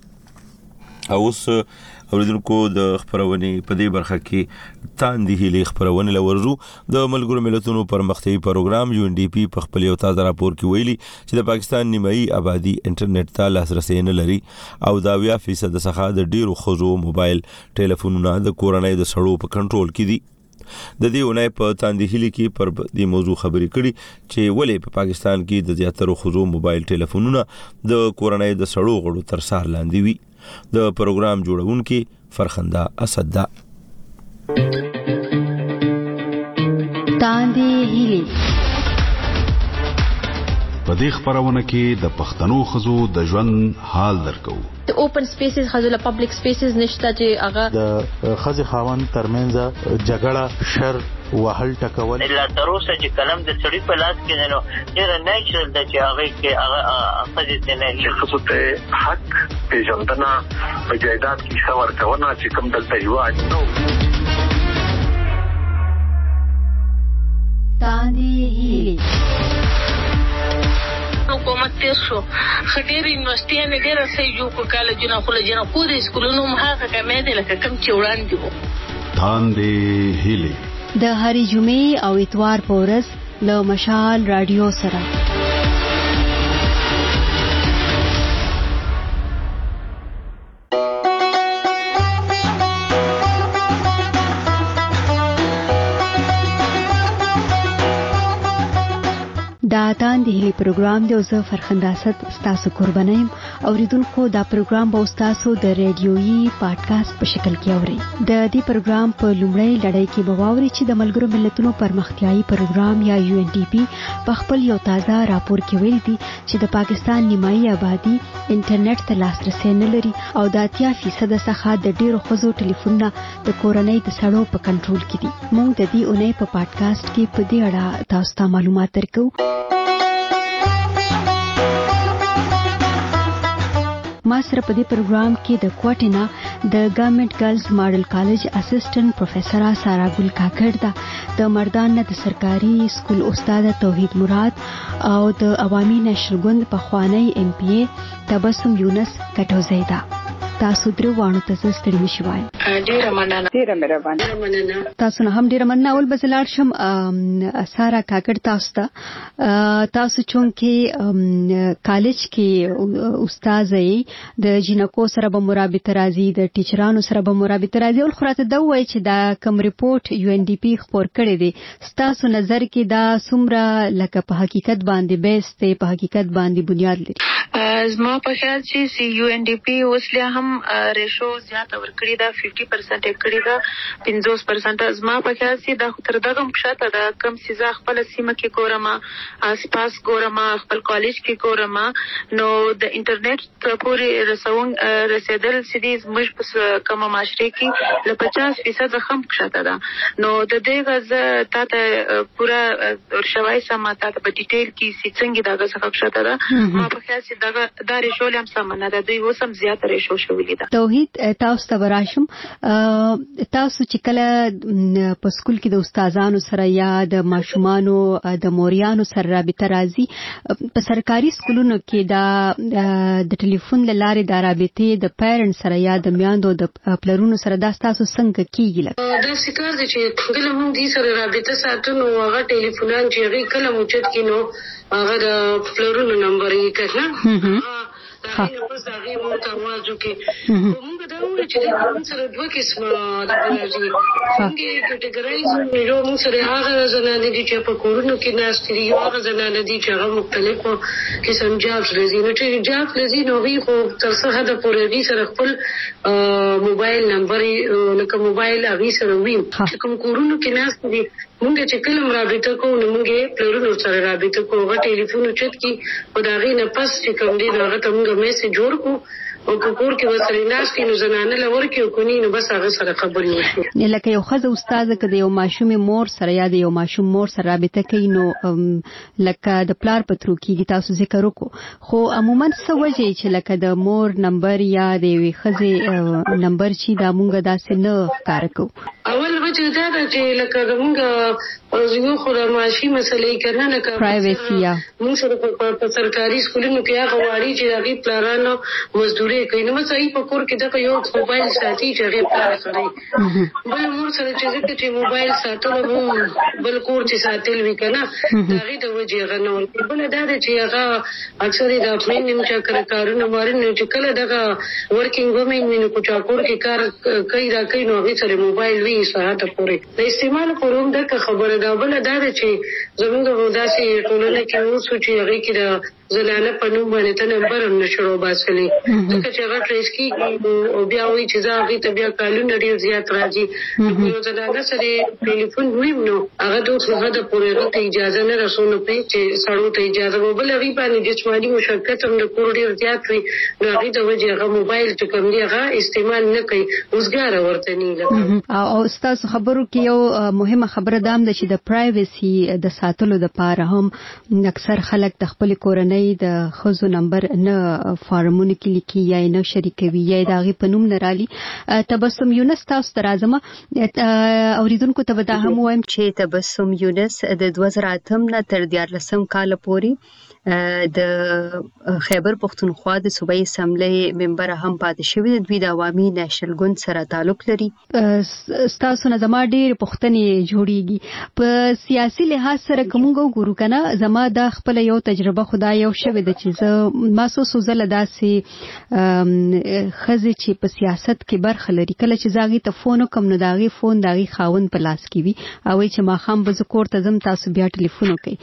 اوس اوریدونکو د خبرونې په دې برخه کې تاندې هلي خبرونه لورزو. د ملګرو ملتونو پرمختیايي پروګرام UNDP په خپل یو تازه راپور کې ویلي چې د پاکستان نیمایي آبادی انټرنیټ ته لاسرسي نه لري او دا 80% څخه د ډیرو خزو موبایل ټلیفونونو د کورنۍ د سړو په کنټرول کې دي. د دې اونۍ په تاندې هلي کې پر دې موضوع خبرې کړي چې ولې په پاکستان کې د زیاترو خزو موبایل ټلیفونونه د کورنۍ د سړو غړو تر سار لاندې وي. د پروګرام جوړونکي فرخنده اسد ده. تاندې هلي په دې خبرونه کې د پښتنو خزو د ژوند حال درکو. د اوپن سپیسز خزو له پبلک سپیسز نشته چې هغه د خزي خاوند ترمنځ جګړه شر وهل ټکول الا تروسه چې کلم د سړی په لاس کې نو ډیر نیچرل د چې هغه کې هغه خزي نه چې خصوص ته حق پیژندنه په جایداد کې څور کونه چې کوم دلته یو اجنو. تاندې هلي حکومت تیر شو خډیر یونیورسيټي نه ډیر سې جو کو کالجونه خو له جنا کو د سکولونو مخه کمې دي لکه کم چې وړاندې وو. تاندې هلي د هرې جمعې او اتوار په ورځ له مشال رادیو سره. دا تاندې هلي پروګرام دی او زه فرخنده اسد ستاسو قربانیم. اوریدونکو دا پروګرام به تاسو د ریډیويي پادکاسټ په شکل کې اورئ. د دې پروګرام په لومړی لړۍ کې به واورئ چې د ملګرو ملتونو پرمختیايي پروګرام یا UNDP په خپل یو تازه راپور کې ویلي دي چې د پاکستان نیمایي آبادی انټرنیټ ته لاسرسي نه لري او د 80% څخه د ډیرو خزو ټلیفونونه د کورنۍ د سړو په کنټرول کې دي. موږ د دې اونۍ په پادکاسټ کې په دې اړه تاسو ته معلومات درکو. ما سره په دې پروګرام کې د کوټینا د ګورنمنت ګرلز ماډل کالج اسسټنټ پروفیسور سارا ګل کاکړ ده، د مردان د سرکاري سکول استاد توحید مراد او د عوامي نشر ګوند په خوانی MP تبسم یونس کټوزی ده. تاسو درو وانه تاسو ستړي مشي وای. ډیره مننه. تاسو نه هم ډیره مننه. اول بزلار شم سارا کاکړ تاسو ته تاسو چون کې کالج کې استاد یې د جنکو سره به مرابطه راځي، د ټیچرانو سره به مرابطه راځي. ول خراته دا وای چې دا کوم ریپورت UNDP خبر کړی دی، تاسو نظر کې دا څومره لکه په حقیقت باندې بیس ته په حقیقت باندې بنیاد لري؟ زما په خیال چې UNDP اوس له هم ریشو زیاته ورکړی دا 50% کړی دا 50% زما په خیال سي دا تر دغه مشاته دا کم سيزه خپل سیمه کې ګورم آسپاس ګورم خپل کالج کې ګورم نو د انټرنیټ پورې رسیدل سدي مش په کومه معاشره کې ل 50% خم مشاته دا نو د دې غزه ته پورا ورشوي سم ته په ډیټیل کې سي څنګه دا غزه مشاته دا ما په خیال سي دا ریشو لم سم نه دا دوی وسم زیات ریشو شوې ده توحید تاسو ته وراشم تاسو چې کله په سکول کې د استادانو سره یا د ماشومانو د موریانو سره رابطه راځي په سرکاري سکولونو کې د ټلیفون لاره د رابطې د پیرنټ سره یا د میاندو د پلرونو سره دا تاسو څنګه کیږي دا سکار دي چې کله موږ دې سره رابطه ساتو نو هغه ټلیفونان چې کله موچت کینو هغه د پلرونو نمبر یې کړه ها بس هغه مو ته واځو کې موږ دا وایو چې موږ سره دوه قسمه د بلځي څنګه کټګورایز یو موږ سره هغه زنانه دي چې په کورونو کې ناشته دي هغه زنانه دي چې هغه مختلفو قسم جابس لري نو چې جاب لري نو وی خو تر څه حد پورې وی سره خپل موبایل نمبر لکه موبایل هغه سره وی کوم کورونو کې ناشته دي موږ چې کله رابطه کوو نو موږ پلرونو سره رابطه کوو غو ټلیفون چت کې خدای نه پس چې کوم دي هغه ته موږ میسج جوړ کو او کور کې وسره ناش کې نو زنانه لور کې کوي نو بس هغه سره خبرې وشي لکه یو خزه استاد کده یو ماشوم مور سره یا د یو ماشوم مور سره رابطه کوي نو لکه د پلار پترو کې تاسو ذکر وکړو خو عموما څه وجه چې لکه د مور نمبر یا د خزه نمبر چې دا مونږ داسې نه کار کوو اول وجه دا چې لکه مونږ یو خو د معاشي مسلې کنه لکه پرایویسی یا مونږ سره په سرکاري سکولونو کې هغه واړي چې هغه پلارانو مزدوري کوي نو صحیح په کور کې دا یو موبایل ساتي چې هغه پلار سره بل مور سره چې موبایل ساتلو بل کور چې ساتل وی کنه دا غي د وجه غنو بل دا چې هغه اکثر د خپل نیم چې کارونه مارنه چې کله دا ورکینګ ومن نو کو چا کور کې کار کوي دا کوي نو هغه سره موبایل وی ساعت پورې د استعمال کوم د خبره دا بل دا چې زموږ وداسي ټولنه کې اوس چې هغه کې د زنانه په نوم باندې ته نمبر نشو باسلې ځکه چې هغه ټریس کې او بیا وی چې دا هغه ته بیا کالونه ډیر زیات راځي یو زنانه سره ټلیفون ویم نو هغه د څه د پورې ته اجازه نه رسونه پي چې سړو ته اجازه وبل هغه باندې جسمانی مشقت هم د کور ډیر زیات وي نو هغه د وجه هغه موبایل چې کوم دی هغه استعمال نه کوي اوسګار ورته نه او استاد خبرو کې یو مهمه خبره دام ده چې د پرایویسی د ساتلو د پاره هم اکثر خلک د خپل کورنۍ د خزو نمبر نه فارمونه کې لیکي یا نه شریکوي یا د هغه په نوم نه رالي تبسم یونس تاسو ترازمه اوریدونکو ته به دا هم وایم چې تبسم یونس د 2008 نه تر 14 کال پورې د خیبر پختونخوا د صوبایي اسمبلی ممبر هم پاتې شوی د دوی د عوامي نېشنل ګوند سره تعلق لري تاسو نه زما ډېر پښتنې جوړیږي په سیاسي لحاظ سره کومو ګورو کنه زما د خپل یو تجربه خدای یو شوی د چې ما سوزله داسې خزه چې په سیاست کې برخه لري کله چې زاغي ته فون کوم نو داغي فون داغي خاون په لاس کې وي او چې ما خام بزکور ته زم تاسو بیا ټلیفون وکي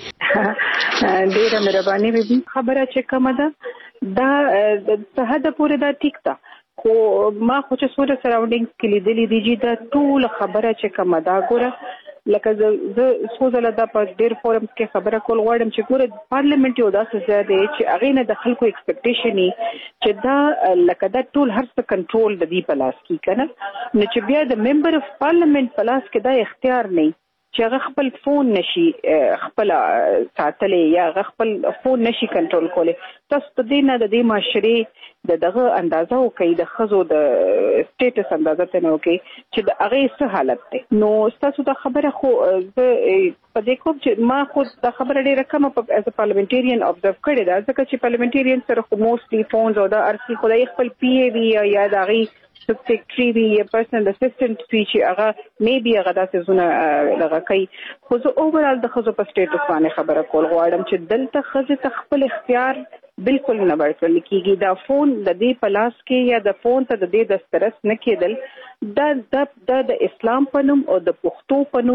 ډیره مهرباني به خبره چې کومه ده دا په حد پورې دا ټیک ده خو ما خو چې سوره سراوندینګز کې لیدلې دي چې دا ټول خبره چې کومه ده ګوره لکه زه سوزله دا په ډیر فورمز کې خبره کول غواړم چې ګوره پارلیمنت یو داسې ځای دی چې هغه نه د خلکو ایکسپیکټیشن چې دا لکه دا ټول هر څه کنټرول د دې په لاس کې کنه نو چې بیا د ممبر اف پارلیمنت په لاس کې دا اختیار نه چې هغه خپل فون نشي خپل ساتلې یا هغه خپل فون نشي کنټرول کولی تاسو ته دې نه د دې معاشرې دغه اندازه وکړي د خزو د سټیټس اندازه ته نه وکړي چې د هغه څه حالت دی نو تاسو ته خبره خو په دې کوم چې ما خو د خبره ډیره کمه په ایز ا پارلیمنټریان ابزرو کړې ده ځکه چې پارلیمنټریان سره خو موستلی فونز او د ارسي خدای خپل پی ای وی یا د هغه سیکریټری وی یا پرسنل اسسټنټ وی چې هغه میبي هغه داسې زونه لغه کوي خو زه اوورال د خزو په سټیټس باندې خبره کول غواړم چې دلته خزه ته خپل اختیار بالکل نه ورکړل کیږي دا فون د دې پلاس کې یا د فون ته د دې دسترس نه کېدل د اسلام په نوم او د پښتو په نوم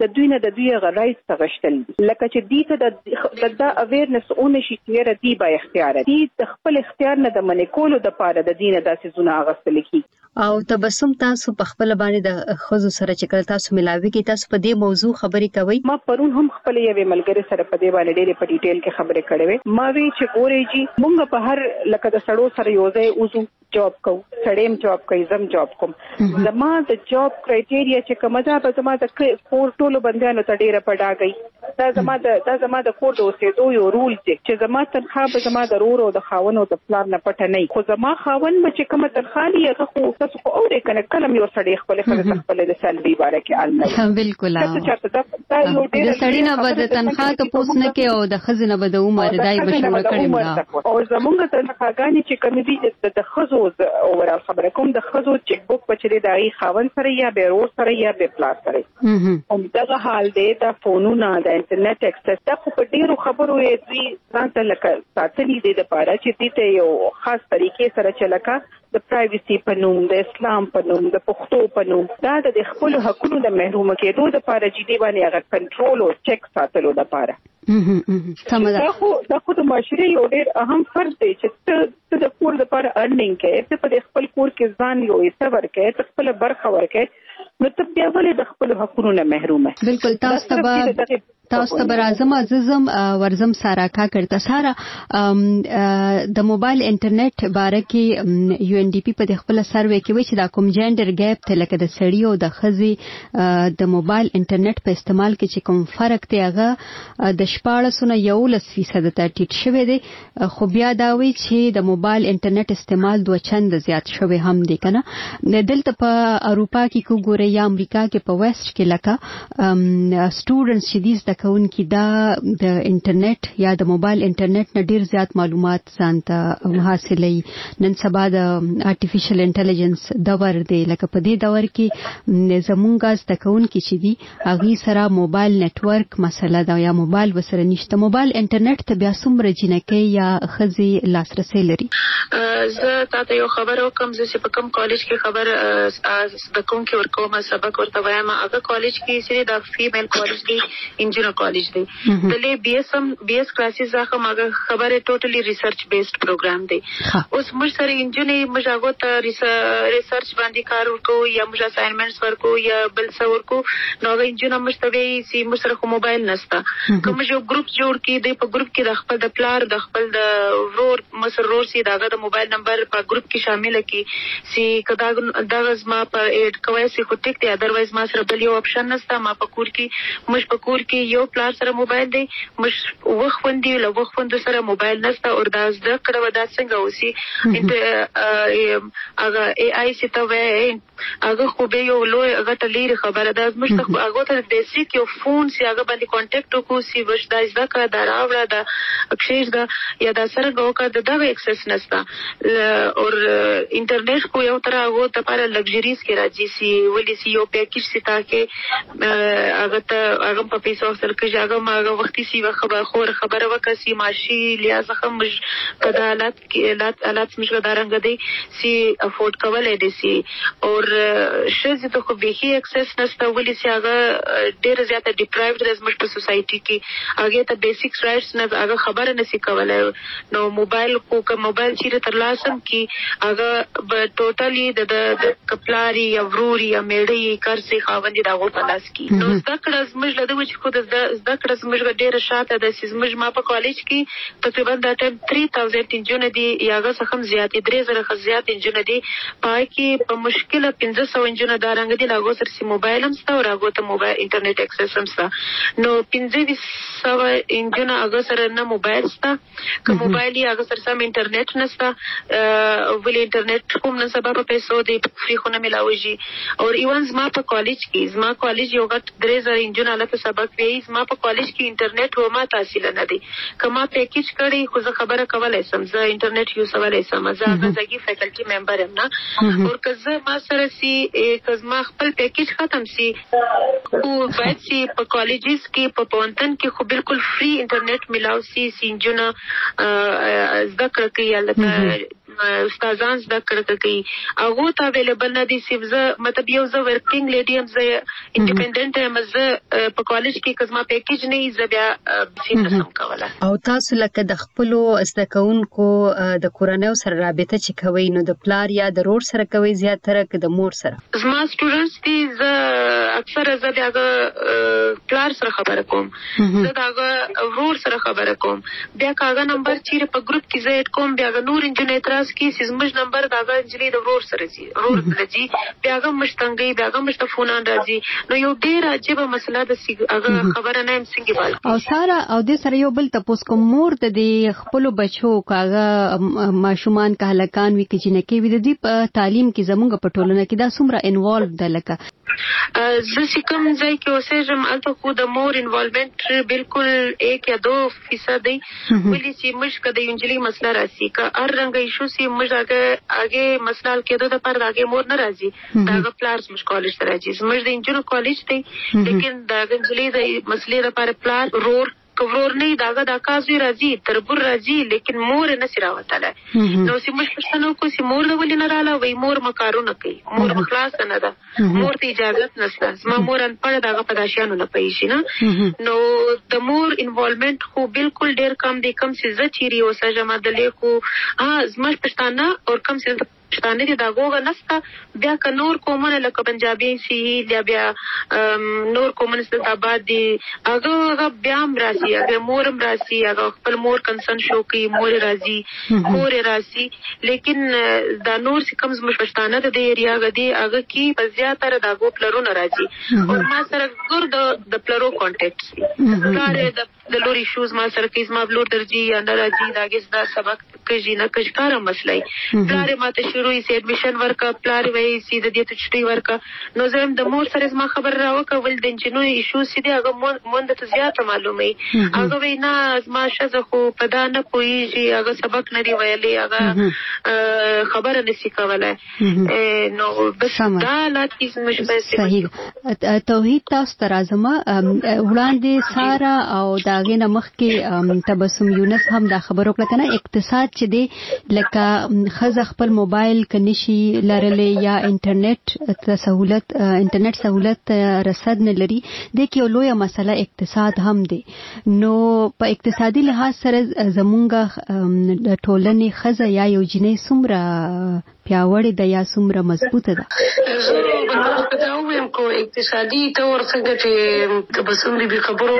د دوی نه د دوی غرایت غشتل لکه چې دې ته د اویرنس اونې شي چې دی با اختیار دي د خپل اختیار نه د منې کولو د پاره د دینه داسې زونه اغستل کی او تبسم تاسو په خپل باندې د خزو سره چې کله تاسو ملاوي کې تاسو په دې موضوع خبرې کوي ما پرون هم خپل یو ملګری سره په دې باندې ډېر په ډیټیل کې خبرې کړې وې ما وی چې ګورې جی مونږ په هر لکه د سړو سره یو ځای اوسو جاب کو سړیم جاب کوي زم جاب کوم زما د جاب کرایټیریا چې کومه ده په زما د کور ټولو بندیانو ته ډیره پډا گئی دا زما د کور د اوسېدو یو رول دی چې زما تنخواه به زما د رورو د خاونو د پلان نه پټه نه خو زما خاون به چې کومه تنخواه دی هغه خو تاسو خو اورې کنه کلم یو سړی خپل د سلبي باره کې الله بالکل د سړی نه بد تنخواه ته پوس نه کې او د خزینه بد عمر دای بشوره کړم او زمونږ تنخواهګانی چې کمی دي د خزو اورال خبره کوم د خزو چک بوک پچې د خاون سره یا به رور سره یا به پلاس سره هم دا حال دی د فونونو د انټرنیټ اکسس ته په ډیرو خبرو یې دوی ځان لکه ساتلې دي د پاره چې دې ته یو خاص طریقې سره چلکا د پرایویسي په نوم د اسلام په نوم د پښتو په نوم دا د خپل حقوقو د محروم کېدو د پاره چې دی باندې هغه کنټرول او چک ساتلو د پاره دا خو د معاشري یو ډېر اهم فرض دی چې ته د کور لپاره ارنینګ کې ته په خپل کور کې ځان یو حصہ ورکې ته خپل برخه ورکې نو ته بیا ولې د خپل حقوقو نه محروم یې بالکل تاسو ته برازم عزیزم ورزم سارا کا کرتا سارا د موبایل انټرنیټ باره کې یو ان ډي پی په خپل سروې کې وایي چې دا کوم جندر ګیپ ته لکه د سړی او د خزي د موبایل انټرنیټ په استعمال کې چې کوم فرق دی هغه د 14.11% ته ټیټ شوی دی خو بیا دا وایي چې د موبایل انټرنیټ استعمال 2 چند زیات شوی هم دی کنه دلته په اروپا کې کو ګوري یا امریکا کې په ویسټ کې لکه سټوډنټس چې دي د کون کې دا د انټرنیټ یا د موبایل انټرنیټ نه ډیر زیات معلومات ځانته حاصلې نن سبا د آرټیفیشل انټيليجنس دور دی لکه په دې دور کې زمونږ د کون کې چې دي هغه سره موبایل نتورک مسله دا یا موبایل وسره نشته موبایل انټرنیټ ته بیا څومره جنکه یا خزي لاسرسي لري زه تاسو یو خبر وکم چې په کوم کالج کې خبر د کوم کې ورکوم سبق ورته وایم هغه کالج کې چې د فیمیل کالج دی انجینر کالج دی دلې بي اس کلاسز هغه ماګه خبره ټوټلی ریسرچ بیسډ پروګرام دی اوس موږ سره انجینر موږ هغه ته ریسرچ باندې کار وکړو یا موږ اساینمنټس ورکو یا بل څه ورکو نو انجینر موږ ته وی سي موږ سره موبایل نشته کوم یو ګروپ جوړ کې دی په ګروپ کې د خپل د پلار د خپل د ورور مسر رور سي داغه د موبایل نمبر په ګروپ کې شامل کی سي کدا دغه ما په اډ کوي سي خو ټیک دی اذروایز ما سره بل یو اپشن نشته ما په کور کې مش په کور کې یو پلار سره موبایل دی مش وخوندي له وخوند سره موبایل نشته او دا زده کړو دا څنګه وسی هغه اي اي سي ته وای هغه خو به یو لوی غټه لري خبره ده مش ته هغه ته بیسیک یو فون سي هغه باندې کانټیکټ وکړو سي وش دا زده کړه دا راوړه دا اکسس دا یا دا سره غوکه دغه اکسس نشته او انټرنیټ کو یو تر هغه ته پر لگژریز کې راځي سي ولې سي یو پیکیج سي تاکي هغه ته هغه په پیسو سره کې هغه ما وختي سی خبره وکړي ماشي لیاز هم مش کدالت کې حالات مش غدارنګ دي سي افورد کولای دي سي او شزه ته خو به هي اکسس نشته ولې سي هغه ډیر زیاته ډیپرایوډ د زموږ په سوسايټي کې هغه ته بیسیک رائټس نه هغه خبره نشي کولای نو موبایل کو که موبایل چیرې تر لاسم کې هغه به ټوټالي د کپلاری یا وروري یا میړی کارسي خاوندې دا غو په لاس کې نو ذکر زموږ له دوی چې خو د ذکر زموږ ډیره شاته د زموږ ما په کالج کې تقریبا د 3000 انجن دي یا هغه څخه زیات 3000 زیات انجن دي پای کې په مشکل 1500 انجن دا رنګ دي لاغو سره موبایل هم ستا او هغه ته موبایل انټرنیټ اکسس هم ستا نو 1500 انجن هغه سره نه موبایل ستا که موبایل یې هغه سره سم انټرنیټ نستا ولې انټرنیټ کوم نه سبب پیسو دی فری خو نه ملاويږي او ایونز ما په کالج کې زما کالج یو غټ 3000 انجن علاوه سبق وی زما په کالج کې انټرنیټ و ما تحصیل نه دی کما پیکیج کړي خو زه خبره کولای سم زه انټرنیټ یو سوالای سم زه غزاګي فیکلټي ممبر یم نه او که ما سره سي کزما خپل پیکیج ختم سي او باید سي په کالجز کې په پونتن کې خو بالکل فری انټرنیټ ملاو سي سینجونه ذکر کوي لکه استادان زده کړه کوي هغه ته اویلیبل نه دي سیفزه مطلب یو زه ورکینګ لیډی هم زه انډیپندنت هم زه په کالج کې کزما پیکیج نه زه بیا فیس هم کوله. او تاسو لکه د خپل زده کوونکو د کورنۍ سره رابطه چې کوي نو د پلار یا د رور سره کوي زیاتره که د مور سره؟ زما سټوډنټس دي زه اکثر زه بیا پلار سره خبره کوم زه داغه رور سره خبره کوم بیا کاغه نمبر چیرې په ګروپ کې زه کوم بیا نور انجنیر اعتراض کی سیزمج نمبر داغه انجلی د رور سره زی رور لږی بیا هغه مشتنګي بیا هغه مشتفونان راځي نو یو ډیر عجیب مسله د هغه خبره نه هم څنګه وایي او سارا او د سره یو بل تاسو کوم مور د خپل بچو کاغه ماشومان کهلکان وی کې جنکه وی د دې په تعلیم کې زمونږ په ټولنه کې دا څومره انوالو ده لکه زه چې کوم ځای کې اوسېږم هلته خو د مور انوالومنټ بالکل 1 یا 2% دی ولې چې موږ که د یو نجلۍ مسله راسي که هر رنګه ایشو سي موږ هغې مسله حل کېدو دپاره د هغې مور نه راځي د هغه پلار زموږ کالج ته راځي زموږ د نجونو کالج دی لیکن د هغه نجلۍ د مسلې دپاره پلار رور کورور نه داګه د کازوی راځي تربور راځي لیکن مور نه سي راوتله نو سیمه پښتنو کو سي مور د ولینه رااله وای مور مکارونه کوي مور مخلاص نه ده مور ته اجازه نشته ما مور ان پړ داګه پداشانو نه پېښی نه نو د مور انوالومنت خو بالکل ډیر کم دي کم سي ز چيري اوسه جما د لیکو زما پښتانه او کم سي پښتانه دي داګه نستا بیا ک نور کومه لکه پنجابي سي بیا نور کومه ست آباد دي هغه بیا راځي هغه مورم راځي هغه خپل مور کنسن شو کوي مور راځي مور راځي لیکن دا نور کوم مشپشتانه د ایریا غدي هغه کی په زیاتره داګو پلرونه راځي او ما سره ګور د پلرو کانټیکټ کار د لوري شوز ما سره کیس ما بلور درځي یا راځي داګه دا سبق کوي نه کوي کار مسلې پلار ماته شروع یې اډمیشن ورکا پلار وایي سي د دې ته چټي ورکا نو زم د مور سره ما خبر راوکول د جنو ایشو سي دی هغه مونږ ته زیات معلومه هغه وینا ما شزه خو پدا نه کوي هغه سبق نه دی ویلي هغه خبره نشي کولای نو بس دا لاتیز مشبه صحیح توحید تاسو ترازمه وړاندې سارا او داغه نمخ کې تبسم یونس هم دا خبرو کړه کنه اقتصاد چې دی لکه خزه خپل موبایل کنيشي لرلې یا انټرنیټ سہولت رسد نه لري د کې لویه مسله اقتصاد هم دی نو په اقتصادي لحاظ سره زمونږه ټولنې خزه یا یو جنې څومره پیاوړې ده یا څومره مضبوطه ده زه په دا وایم کو اقتصادي تور څنګه چې تبسم دې خبرو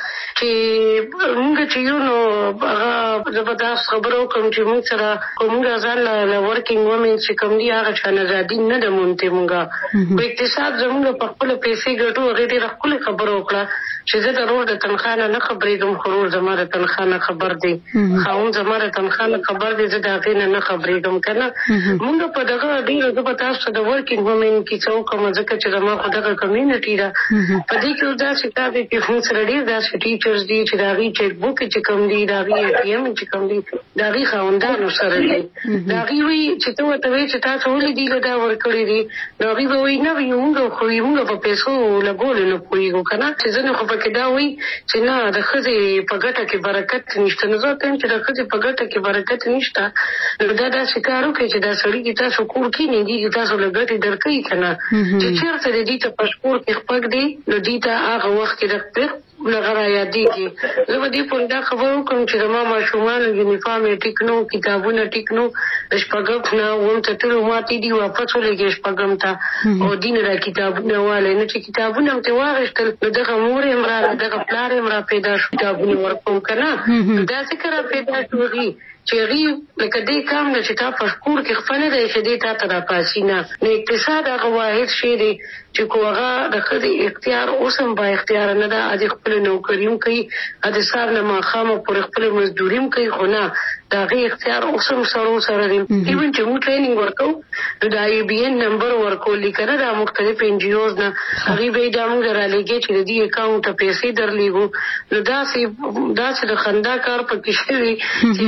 چې موږ چې یو نو هغه زبردست خبرو کوم چې موږ سره کومه ځان له ورکینګ وومن چې کوم دی هغه چې آزادي نه ده مونته موږ په اقتصاد زموږ په خپل پیسې ګټو هغه دې خپل خبرو وکړه چې زه ضرور د تنخواه نه خبرېږم خرور زماره تنخواه نه خبر دی خاون زماره تنخواه نه خبر دی زه دا غینه نه خبرېږم کنه موږ په دغه ډیر د تاسو د ورکینګ وومن کې څوک کوم ځکه چې زموږ دغه کمیونټي دا په دې کې دا چې دا چې موږ سره ډیر دا ټیچرز دي چې دا غي چیک بوک چې کوم دی دا غي ټي ایم چې کوم دی دا غي خاوندانو سره دی دا غي وی چې ته چې تاسو ولې دی دا ورکړی دی دا غي وی نه وی موږ خو موږ په پیسو لګول نه پويګو کنه چې زنه خو پکې دا وی چې نه د خزي په ګټه کې برکت نشته نه زه ته چې د خزي په ګټه کې برکت نشته دا شکارو کې چې دا سړی کې تاسو کور کې نه دي تاسو لګټي درکې کنه چې چیرته دې ته پښپور کې خپل دی نو دې ته هغه وخت کې د لغرا یادېږي زه به دې پورې دا خبرو کوم چې زما ماشومان یونیفارم یې ټیکنو کتابونه ټیکنو شپږم نه وم ته ټول ماتې دي واپس ولګي شپږم ته او دین را کتابونه واله نه چې کتابونه ته واغشتل دغه مور یې مرا دغه پلار یې مرا پیدا شو کتابونه ورکوم کنه دا ذکر پیدا شوږي چې ری لکه دې کام نه چې تا پښکور کې خپل دی چې دې تا تر پاسینه نه اقتصاد هغه واحد شی دی چې کوغه د خدي اختیار اوسم با اختیار نه ده اځ خپل نوکریم کوي اځ سار نه ماخامه پر خپل مزدوریم کوي خو نه دا غي اختیار اوسم سره دی ایون چې موږ ټریننګ ورکو د آی بي ان نمبر ورکو لیکره د مختلف ان جی اوز نه هغه به دا موږ را لګي چې دې اکاونټ پیسې درلېګو نو دا چې د خندا کار پکې شوی چې دې ته دا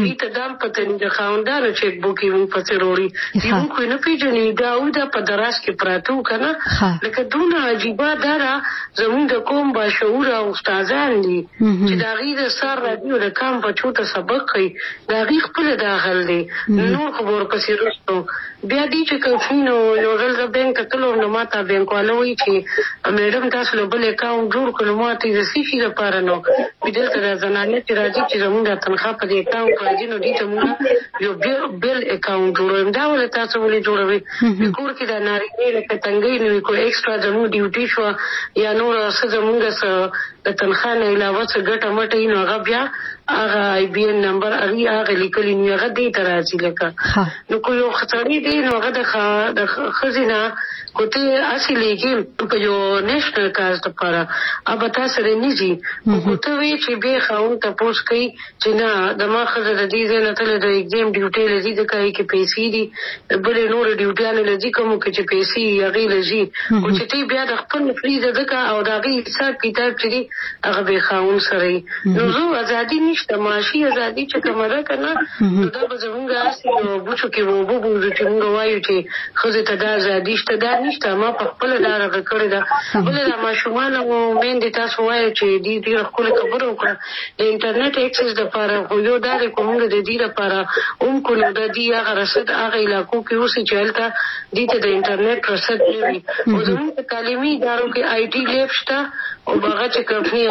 هم پته نه د خاوندانو چیک بوک یې پته وروړي یو خو نه پیژنې دا او دا په دراز کې پراتو کنه لکه دونه عجیبه دارا زموږ د قوم باشعور او استادان دي چې دا غي د سر راډیو د کام په چوټه سبق کوي دا غي خپل داخل دي نور خبر پسې رسو بیا دي چې کفینو یو ځل د بانک کلو نه ماته بانک والوي چې میډم تاسو له بل اکاونټ جوړ کړو ماته د سیفي لپاره نو بدل تر زنانه چې راځي چې زموږ د تنخواه په دې اکاونټ راځي نو دې ته موږ یو بل اکاونټ جوړوم دا ولې تاسو ولې جوړوي کور کې د نارینه لکه تنګي نو کو ایکسترا زموږ ډیوټي شو یا نور څه زموږ د تنخواه نه علاوه څه ګټه مټه نو هغه بیا هغه آی بی ان نمبر هغه لیکلی نو هغه دې ته راځي لکه نو کو یو خطرې دی نو هغه د خزینه کوته اصلي په یو نېشنل کاست لپاره اب تاسو رنيږي کوته وی چې به خاون تاسو کوي چې نه د ما خزه د دې نه تل د ایگزام ډیوټي لذي د کوي کې پیسې دي بل نور ډیوټیانه لذي کوم چې پیسې هغه لذي او چې تی بیا د خپل فریز دغه او دغه حساب کتاب چې هغه به خاون سره نو زه ازادي نشته معاشي ازادي چې کومه کنه نو دا به زمونږه اصلي بوچو کې وو چې موږ وایو چې خزه ته د ازادي شته دا نشته ما په خپل لار غکړه دا بل د ماشومان او مېندې تاسو وایي چې دې خپل خبرو وکړه د انټرنیټ اکسس د لپاره یو دا کوم د دې لپاره کو نو د دې هغه رسد هغه علاقو کې اوسې چلتا دې ته د انټرنیټ رسد نیوي او زموږ تعلیمي ادارو کې آی ټي لیب شته او هغه چې کمپنی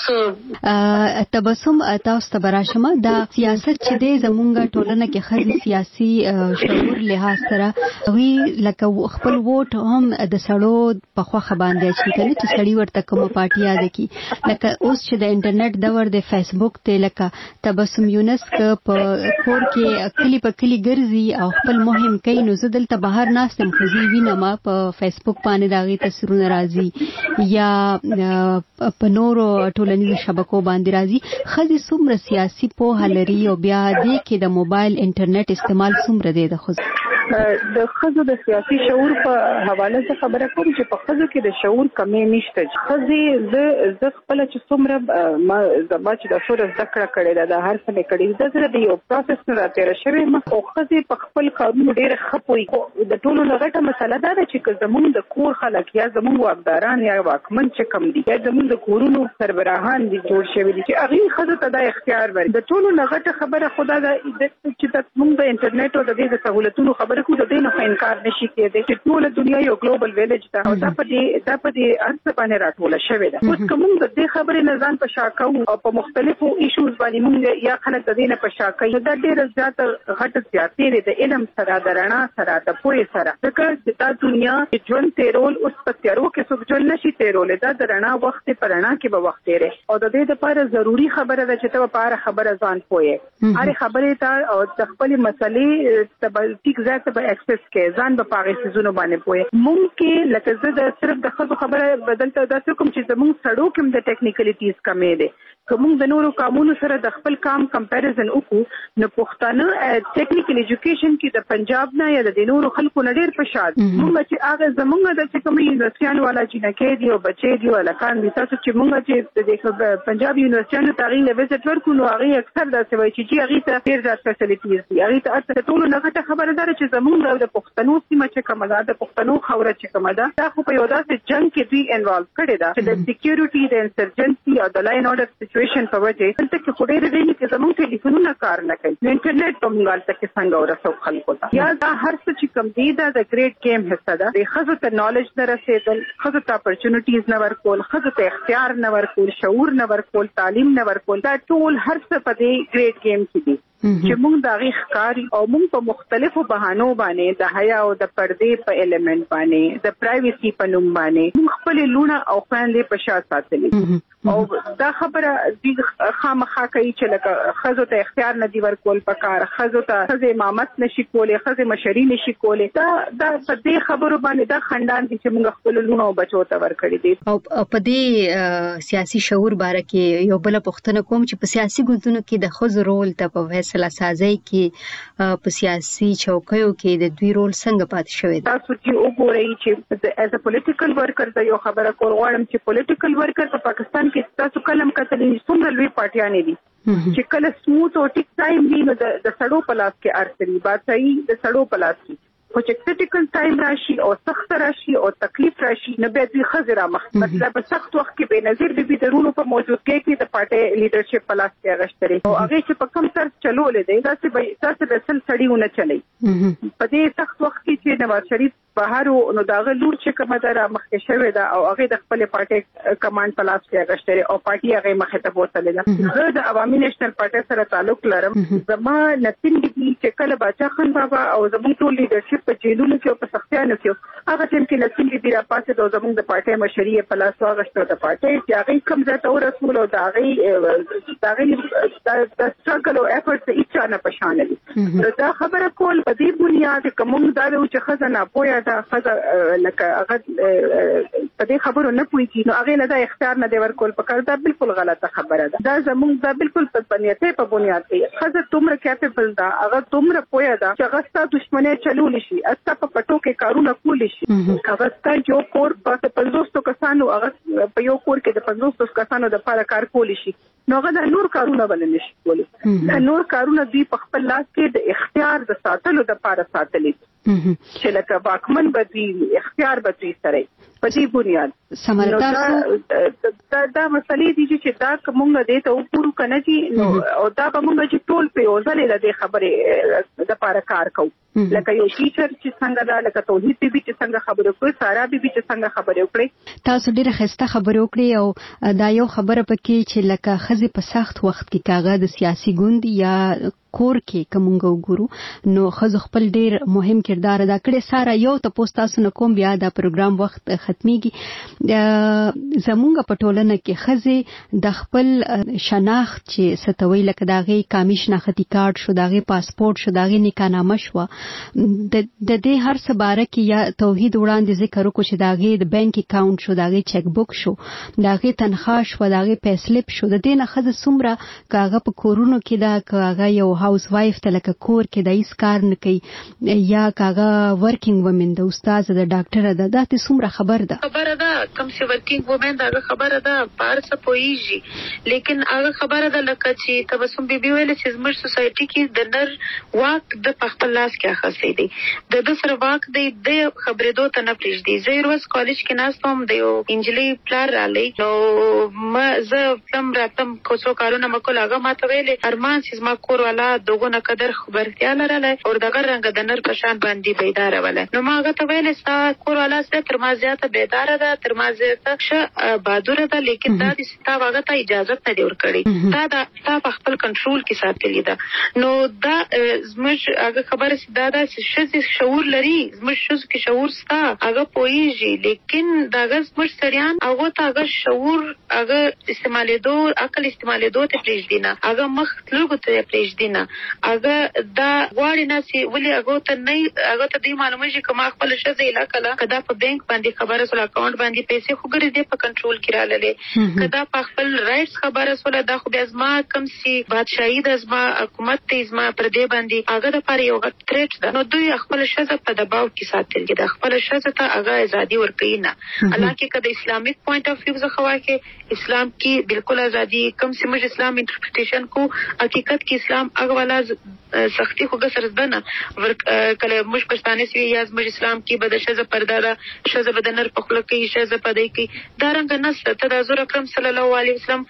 غارس تبسم تاسو ته براشمه دا سیاست چې د زمونږ ټولنه کې خزي سیاسي شعور لحاظ سره وی لکه خپل ووټ هم د سړو په خوخه باندې چې کله چې سړی ورته کومه پارټي یاد کی لکه اوس چې د انټرنیټ دور د فیسبوک ته لکه تبسم یونس په کور کې کلی په کلی ګرځي او خپل مهم کوي نو زدل ته بهر ناستم خزي وینم په فیسبوک باندې داغي تصویرونه راځي یا په نورو ټولنیزو شبکو باندې راځي خزي څومره سیاسي په لري او بیا دې کې د موبایل انټرنیټ استعمال څومره دی د خزي د خزو د سیاسي شعور په حواله څخه خبره کوم چې په خزو کې د شعور کمی نشته خزي ز خپل چې څومره ما زما چې د شعور ذکر کړی دا هر څه کړی د زړه د یو پروسس نه راته شوی او خزي په خپل کارونو ډېر خپوي د ټولو لغټه مسله دا ده چې زموږ د کور خلک یا زموږ واکداران یا واکمن چې کم دي یا زموږ د کورونو سربراهان دي جوړ شوی دي چې هغه خزو ته د اختیار ورکړي د ټولو لغټه خبره خدا د چې د موږ د انټرنیټ او د دې سہولتونو خبره کو د دې نه انکار نشي کېدای چې ټول دنیا یو ګلوبل ویلیج ده او دا په دې ارڅ باندې راټول شوی ده اوس کوم د دې خبرې نه ځان په شاکو او په مختلفو ایشوز باندې موږ یا خلک د دې نه په شاکو دا ډېر زیات غټ زیاتې د علم سره د رڼا سره د پوهې سره ځکه چې دا دنیا ژوند تیرول اوس په تیارو کې څوک ژوند نشي تیرول دا د رڼا وخت په رڼا کې به وخت تیرې او د دې لپاره ضروری خبره ده چې ته په اړه خبره ځان پوهې هر خبرې ته او د خپل مسلې ټیک ځای ته اکسس کې ځان په پاغې سيزونو باندې پوهې ممکن لکه زه د صرف د خبرو بدلته دا څه کوم چې زموږ سړو کوم د ټیکنیکلیټیز کمې دي کوم د نورو قانونو سره د خپل کام کمپیریزن وکړو نو پښتانه ټیکنیکل ایجوکیشن کې د پنجاب نه یا د نورو خلکو نه ډېر فشار موږ چې هغه زموږ د کوم یونیورسيټانو والا چې نه کې دی او بچي دی ولا کان دي تاسو چې موږ چې د پنجاب یونیورسيټانو تاریخ له وزټ ورکو نو هغه اکثر دا څه وایي چې هغه ته ډېر ځات فیسیلیټیز دي هغه ته ټول نه غټه خبره ده چې زموږ د پښتنو سیمه چې کومه ده د پښتنو خوره چې کومه ده دا خو په یو داسې جنگ کې دوی انوالو کړي ده چې د سکیورټي د انسرجنسي او د لاین اورډر سچويشن په وجه دلته کې خو ډېر دی چې زموږ ټلیفونونه کار نه کوي نو انټرنیټ په موږ ته کې څنګه ورسو خلکو ته یا دا هر څه چې کوم دی دا د ګریډ گیم حصہ ده د خزو ته نالج نه رسیدل خزو ته اپورچونټیز نه ورکول خزو ته اختیار نه ورکول شعور نه ورکول تعلیم نه ورکول دا ټول هر څه په دې ګریډ گیم کې دي چې موږ د غي ښکاری او موږ په مختلفو بهانو باندې د حیا او د پردې په الیمنٹ باندې د پرایویسی په نوم باندې موږ خپل لونه او خويندې په شا ساتلې او دا خبره د خامخا کوي چې لکه خزو ته اختیار نه دی ورکول پکار خزو ته خزه امامت نشي کولې خزه مشري نشي کولې دا په دې خبرو باندې دا خندان دي چې موږ خپل لونه او بچو ته ورکړي دي او په دې سیاسي شعور باره کې یو بل پوښتنه کوم چې په سیاسي ګوندونو کې د خزو رول ته په فیصله سازي کې په سیاسي چوکیو کې د دوی رول څنګه پاتې شوی تاسو چې وګورئ چې as a political worker دا یو خبره کول غواړم چې political worker په پاکستان کې تاسو کلم کتلې څومره لوی پارټیانې دي چې کله سموث او ټیک ټایم دی نو د سړو په لاس کې ارسري بادشاہي د سړو په لاس کې خو چې کریټیکل ټایم راشي او سخت راشي او تکلیف راشي نو به د خزر مطلب سخت وخت کې به نظر به درونو په موجودګۍ کې د پارټي لیدرشپ په لاس کې اغشتري او هغه چې په کم سر چلولې دی دا چې به تاسو د سل سړیونه چلی په دې سخت وخت کې چې نواز شریف بهر نو داغه لور چې کومه دره مخکې شوې ده او هغه د خپل پارټي کمانډ په لاس کې اغشتري او پارټي هغه مخه ته بوتلې ده زه د عوامي نېشنل پارټي سره تعلق لرم زما نتین دي چې کله باچا خان بابا او زموږ ټول لیدرشپ په جیلونو کې په سختیانو کې هغه ټیم کې نسل دي را پاسه د زموږ د پارټي مشري په لاس واغشته د پارټي چې هغه کوم ځای ته ورسول او دا سټرګل او افورټس هیڅ نه پښانه دي دا خبره کول په دې بنیاد کوم دا چې خزانه پویا دا لکه هغه په دې خبرو نه پوي نو هغه له اختیار نه دی ورکول پکړه دا بالکل غلطه خبره ده دا زموږ دا بالکل په بنیته په بنیاد کې خزه تومره کیپبل دا هغه تومره پویا دا چې هغه ست دښمنه چلول شي استا په پټو کې کارونه کول شي هغه ست یو کور په 500 کسانو هغه په یو کور کې د 500 کسانو د لپاره کار کول شي نو هغه د نور کارونه بل نشي کولی د نور کارونه دی په خپل لاس کې د اختیار د ساتلو د لپاره ساتلې چې لکه واکمن بدوي اختیار بدوي سره په دې بنیاد سمرتار دا مسلې دي چې دا کومه دې ته پورو کنه چې او دا به موږ چې ټول په اوزلې د خبرې د لپاره کار کوو لکه یو ټیچر چې څنګه دا لکه توحید بي چې څنګه خبرې کوي سارا بي چې څنګه خبرې وکړي تاسو ډیره خسته خبرې وکړي او دا یو خبره پکې چې لکه خزي په سخت وخت کې کاغه د سیاسي ګوند یا کور کې کومګو ګورو نو خزو خپل ډیر مهم کردار ادا کړي ساره یو ته تاسو نه کوم بیا دا پروګرام وخت ختميږي زمونږ په ټولنه کې خزي د خپل شناخت چې ستوي لکه داغي کامی شناختی کارت شو داغي پاسپورت شو داغي نکانامه شو د دې هر څه باره کې یا توحید وړاندې ذکر وکړو چې داغي د بانک اکاونټ شو داغي چک بوک شو داغي تنخواه شو داغي پیسلیپ شو د دې نه خزه سمره کاغه په کورونو کې دا کاغه یو هاوس وایف ته لکه کور کې د هیڅ کار نه کوي یا کاغه ورکینګ ومن د استاد د ډاکټر د داتې څومره خبر ده کم سی ورکینګ ومن دا خبره ده پارسه پويږي لیکن هغه خبره ده لکه چې تبسم بیبي ویل چې زموږ سوسايټي کې د نر واک د خپل لاس کې اخستې دي د سر واک د خبرې دوه ته نه پریږدي زه روز کالج کې ناستم د یو انجلۍ پلار را لې نو ما زه تم راتم کوڅو کارونه مکول هغه ماته ویلې ارمان چې ما کور والا دغه قدر خبرتیا لرله او دغه رنګ د نر په شان باندې بیدار وله نو ما هغه ته ویل ستا کور والا سره تر ما زیاته بیدار ده تر ما زیاته ش بادور ده لیکن دا د ستا هغه ته اجازه نه دی ورکړي دا په خپل کنټرول کې ساتلی ده نو دا زموږ هغه خبره سیده ده چې شذ شعور لري زموږ شذ کې شعور ستا هغه پويږي لیکن دا زموږ سړیان هغه ته هغه شعور هغه استعمالېدو عقل استعمالېدو ته پریږدي نه هغه مخ لږ ته پریږدي نه هغه دا غواړي نه چې ولې هغه ته نه هغه ته دی معلومه شي کومه خپل شذ علاقه کدا په بانک باندې خبره سره اکاونټ باندې پیسې خو ګرځي دی په کنټرول کې را للې کدا په خپل رائټس خبره سره دا خو بیا زما کم سي بادشاہي د زما حکومت ته زما پر دې باندې هغه د پاره یو تریټ ده نو دوی خپل شذ په دباو کې ساتل دي د خپل شذ ته هغه ازادي ورکړي نه حالانکه کدا اسلامیک پوینټ اف ویو زخوا کې اسلام کې بالکل ازادي کم سي مج اسلام انټرپریټیشن کو حقیقت کې اسلام هغه والا سختی خو سره دنه کله مش پښتانه سی یا مج اسلام کې بد شذ پردا ده شذ بدنر په خلق کې شذ پدې کې دا رنګ نسته ته د حضور اکرم صلی الله علیه وسلم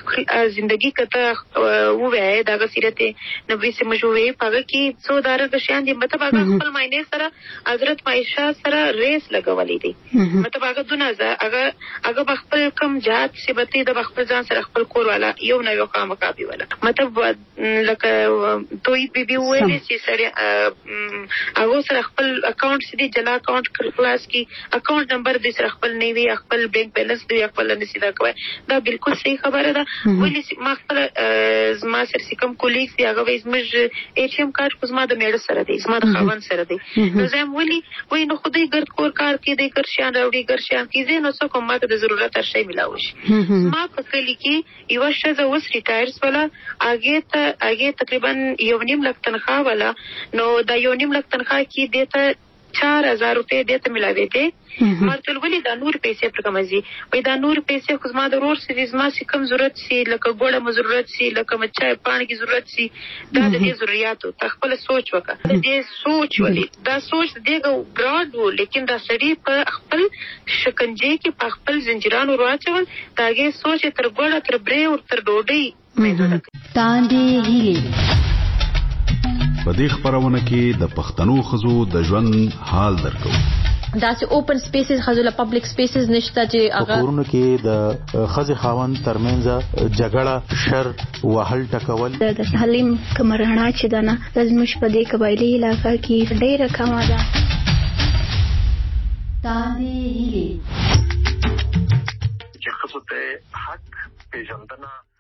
زندگی کته وې دا سیرت نبی سے مجوي پاګه کې څو دارغه شان دي مطلب هغه خپل معنی سره حضرت عائشہ سره ریس لګولې دي مطلب هغه دونه هغه خپل کم جات سیبتی د خپل ځان سره خپل کور والا یو نه یو خامخابي والا مطلب لکه دوی بي ویلې چې سره هغه سره خپل اکاونټ سړي جلا اکاونټ خلاص کی اکاونټ نمبر دې سره خپل نیوي خپل بانک بیلانس دې خپل نسیدا کوي دا بالکل صحیح خبره ده ولې ما خپل زما سره کوم کولیګ دی هغه وایي زموږ ATM کارت خو زما د میړه سره دی زما د خاوند سره دی نو زم ولی نو خدای ګرد کور کار کې د کرشان راوړي کرشان کې زه نو څه کوم ماته د ضرورت هر شی ملاوي ما په کلی کې یو شذ اوس ریټایرز ولا اگې تقریبا 1.5 لک تنخواه ولا نو دا 1.5 لک تنخواه کې دیته 4000 روپے دته ملاوي دي مرتل ولې دا نور پیسې پر کومځي وای دا نور پیسې خو زما د ورور سي زما سي کم ضرورت سي لکه ګوړه ضرورت سي لکه مچای پانی کی ضرورت سي دا د دې ضرورتو تخپل سوچ وکړه دې سوچ ولې دا سوچ دغه ګراډ وو لیکن دا سړی په خپل شکنجه کې په خپل زنجیرانو راچول داګه سوچ تر ګوړه تر برې او تر ډوډۍ تاندې هیلي په دې خبرونه کې د پښتنو خزو د ژوند حال درکو دا چې اوپن سپیسز خزو له پبلک سپیسز نشته چې هغه کورونه کې د خزي خاوند ترمنځ جګړه شر وهل ټکول د تعلیم کمرهنا چې دنا زموږ په دې قبایلی علاقې کې ډېر کم ده تاندې هیلي چې خصوصا حق پیژندنه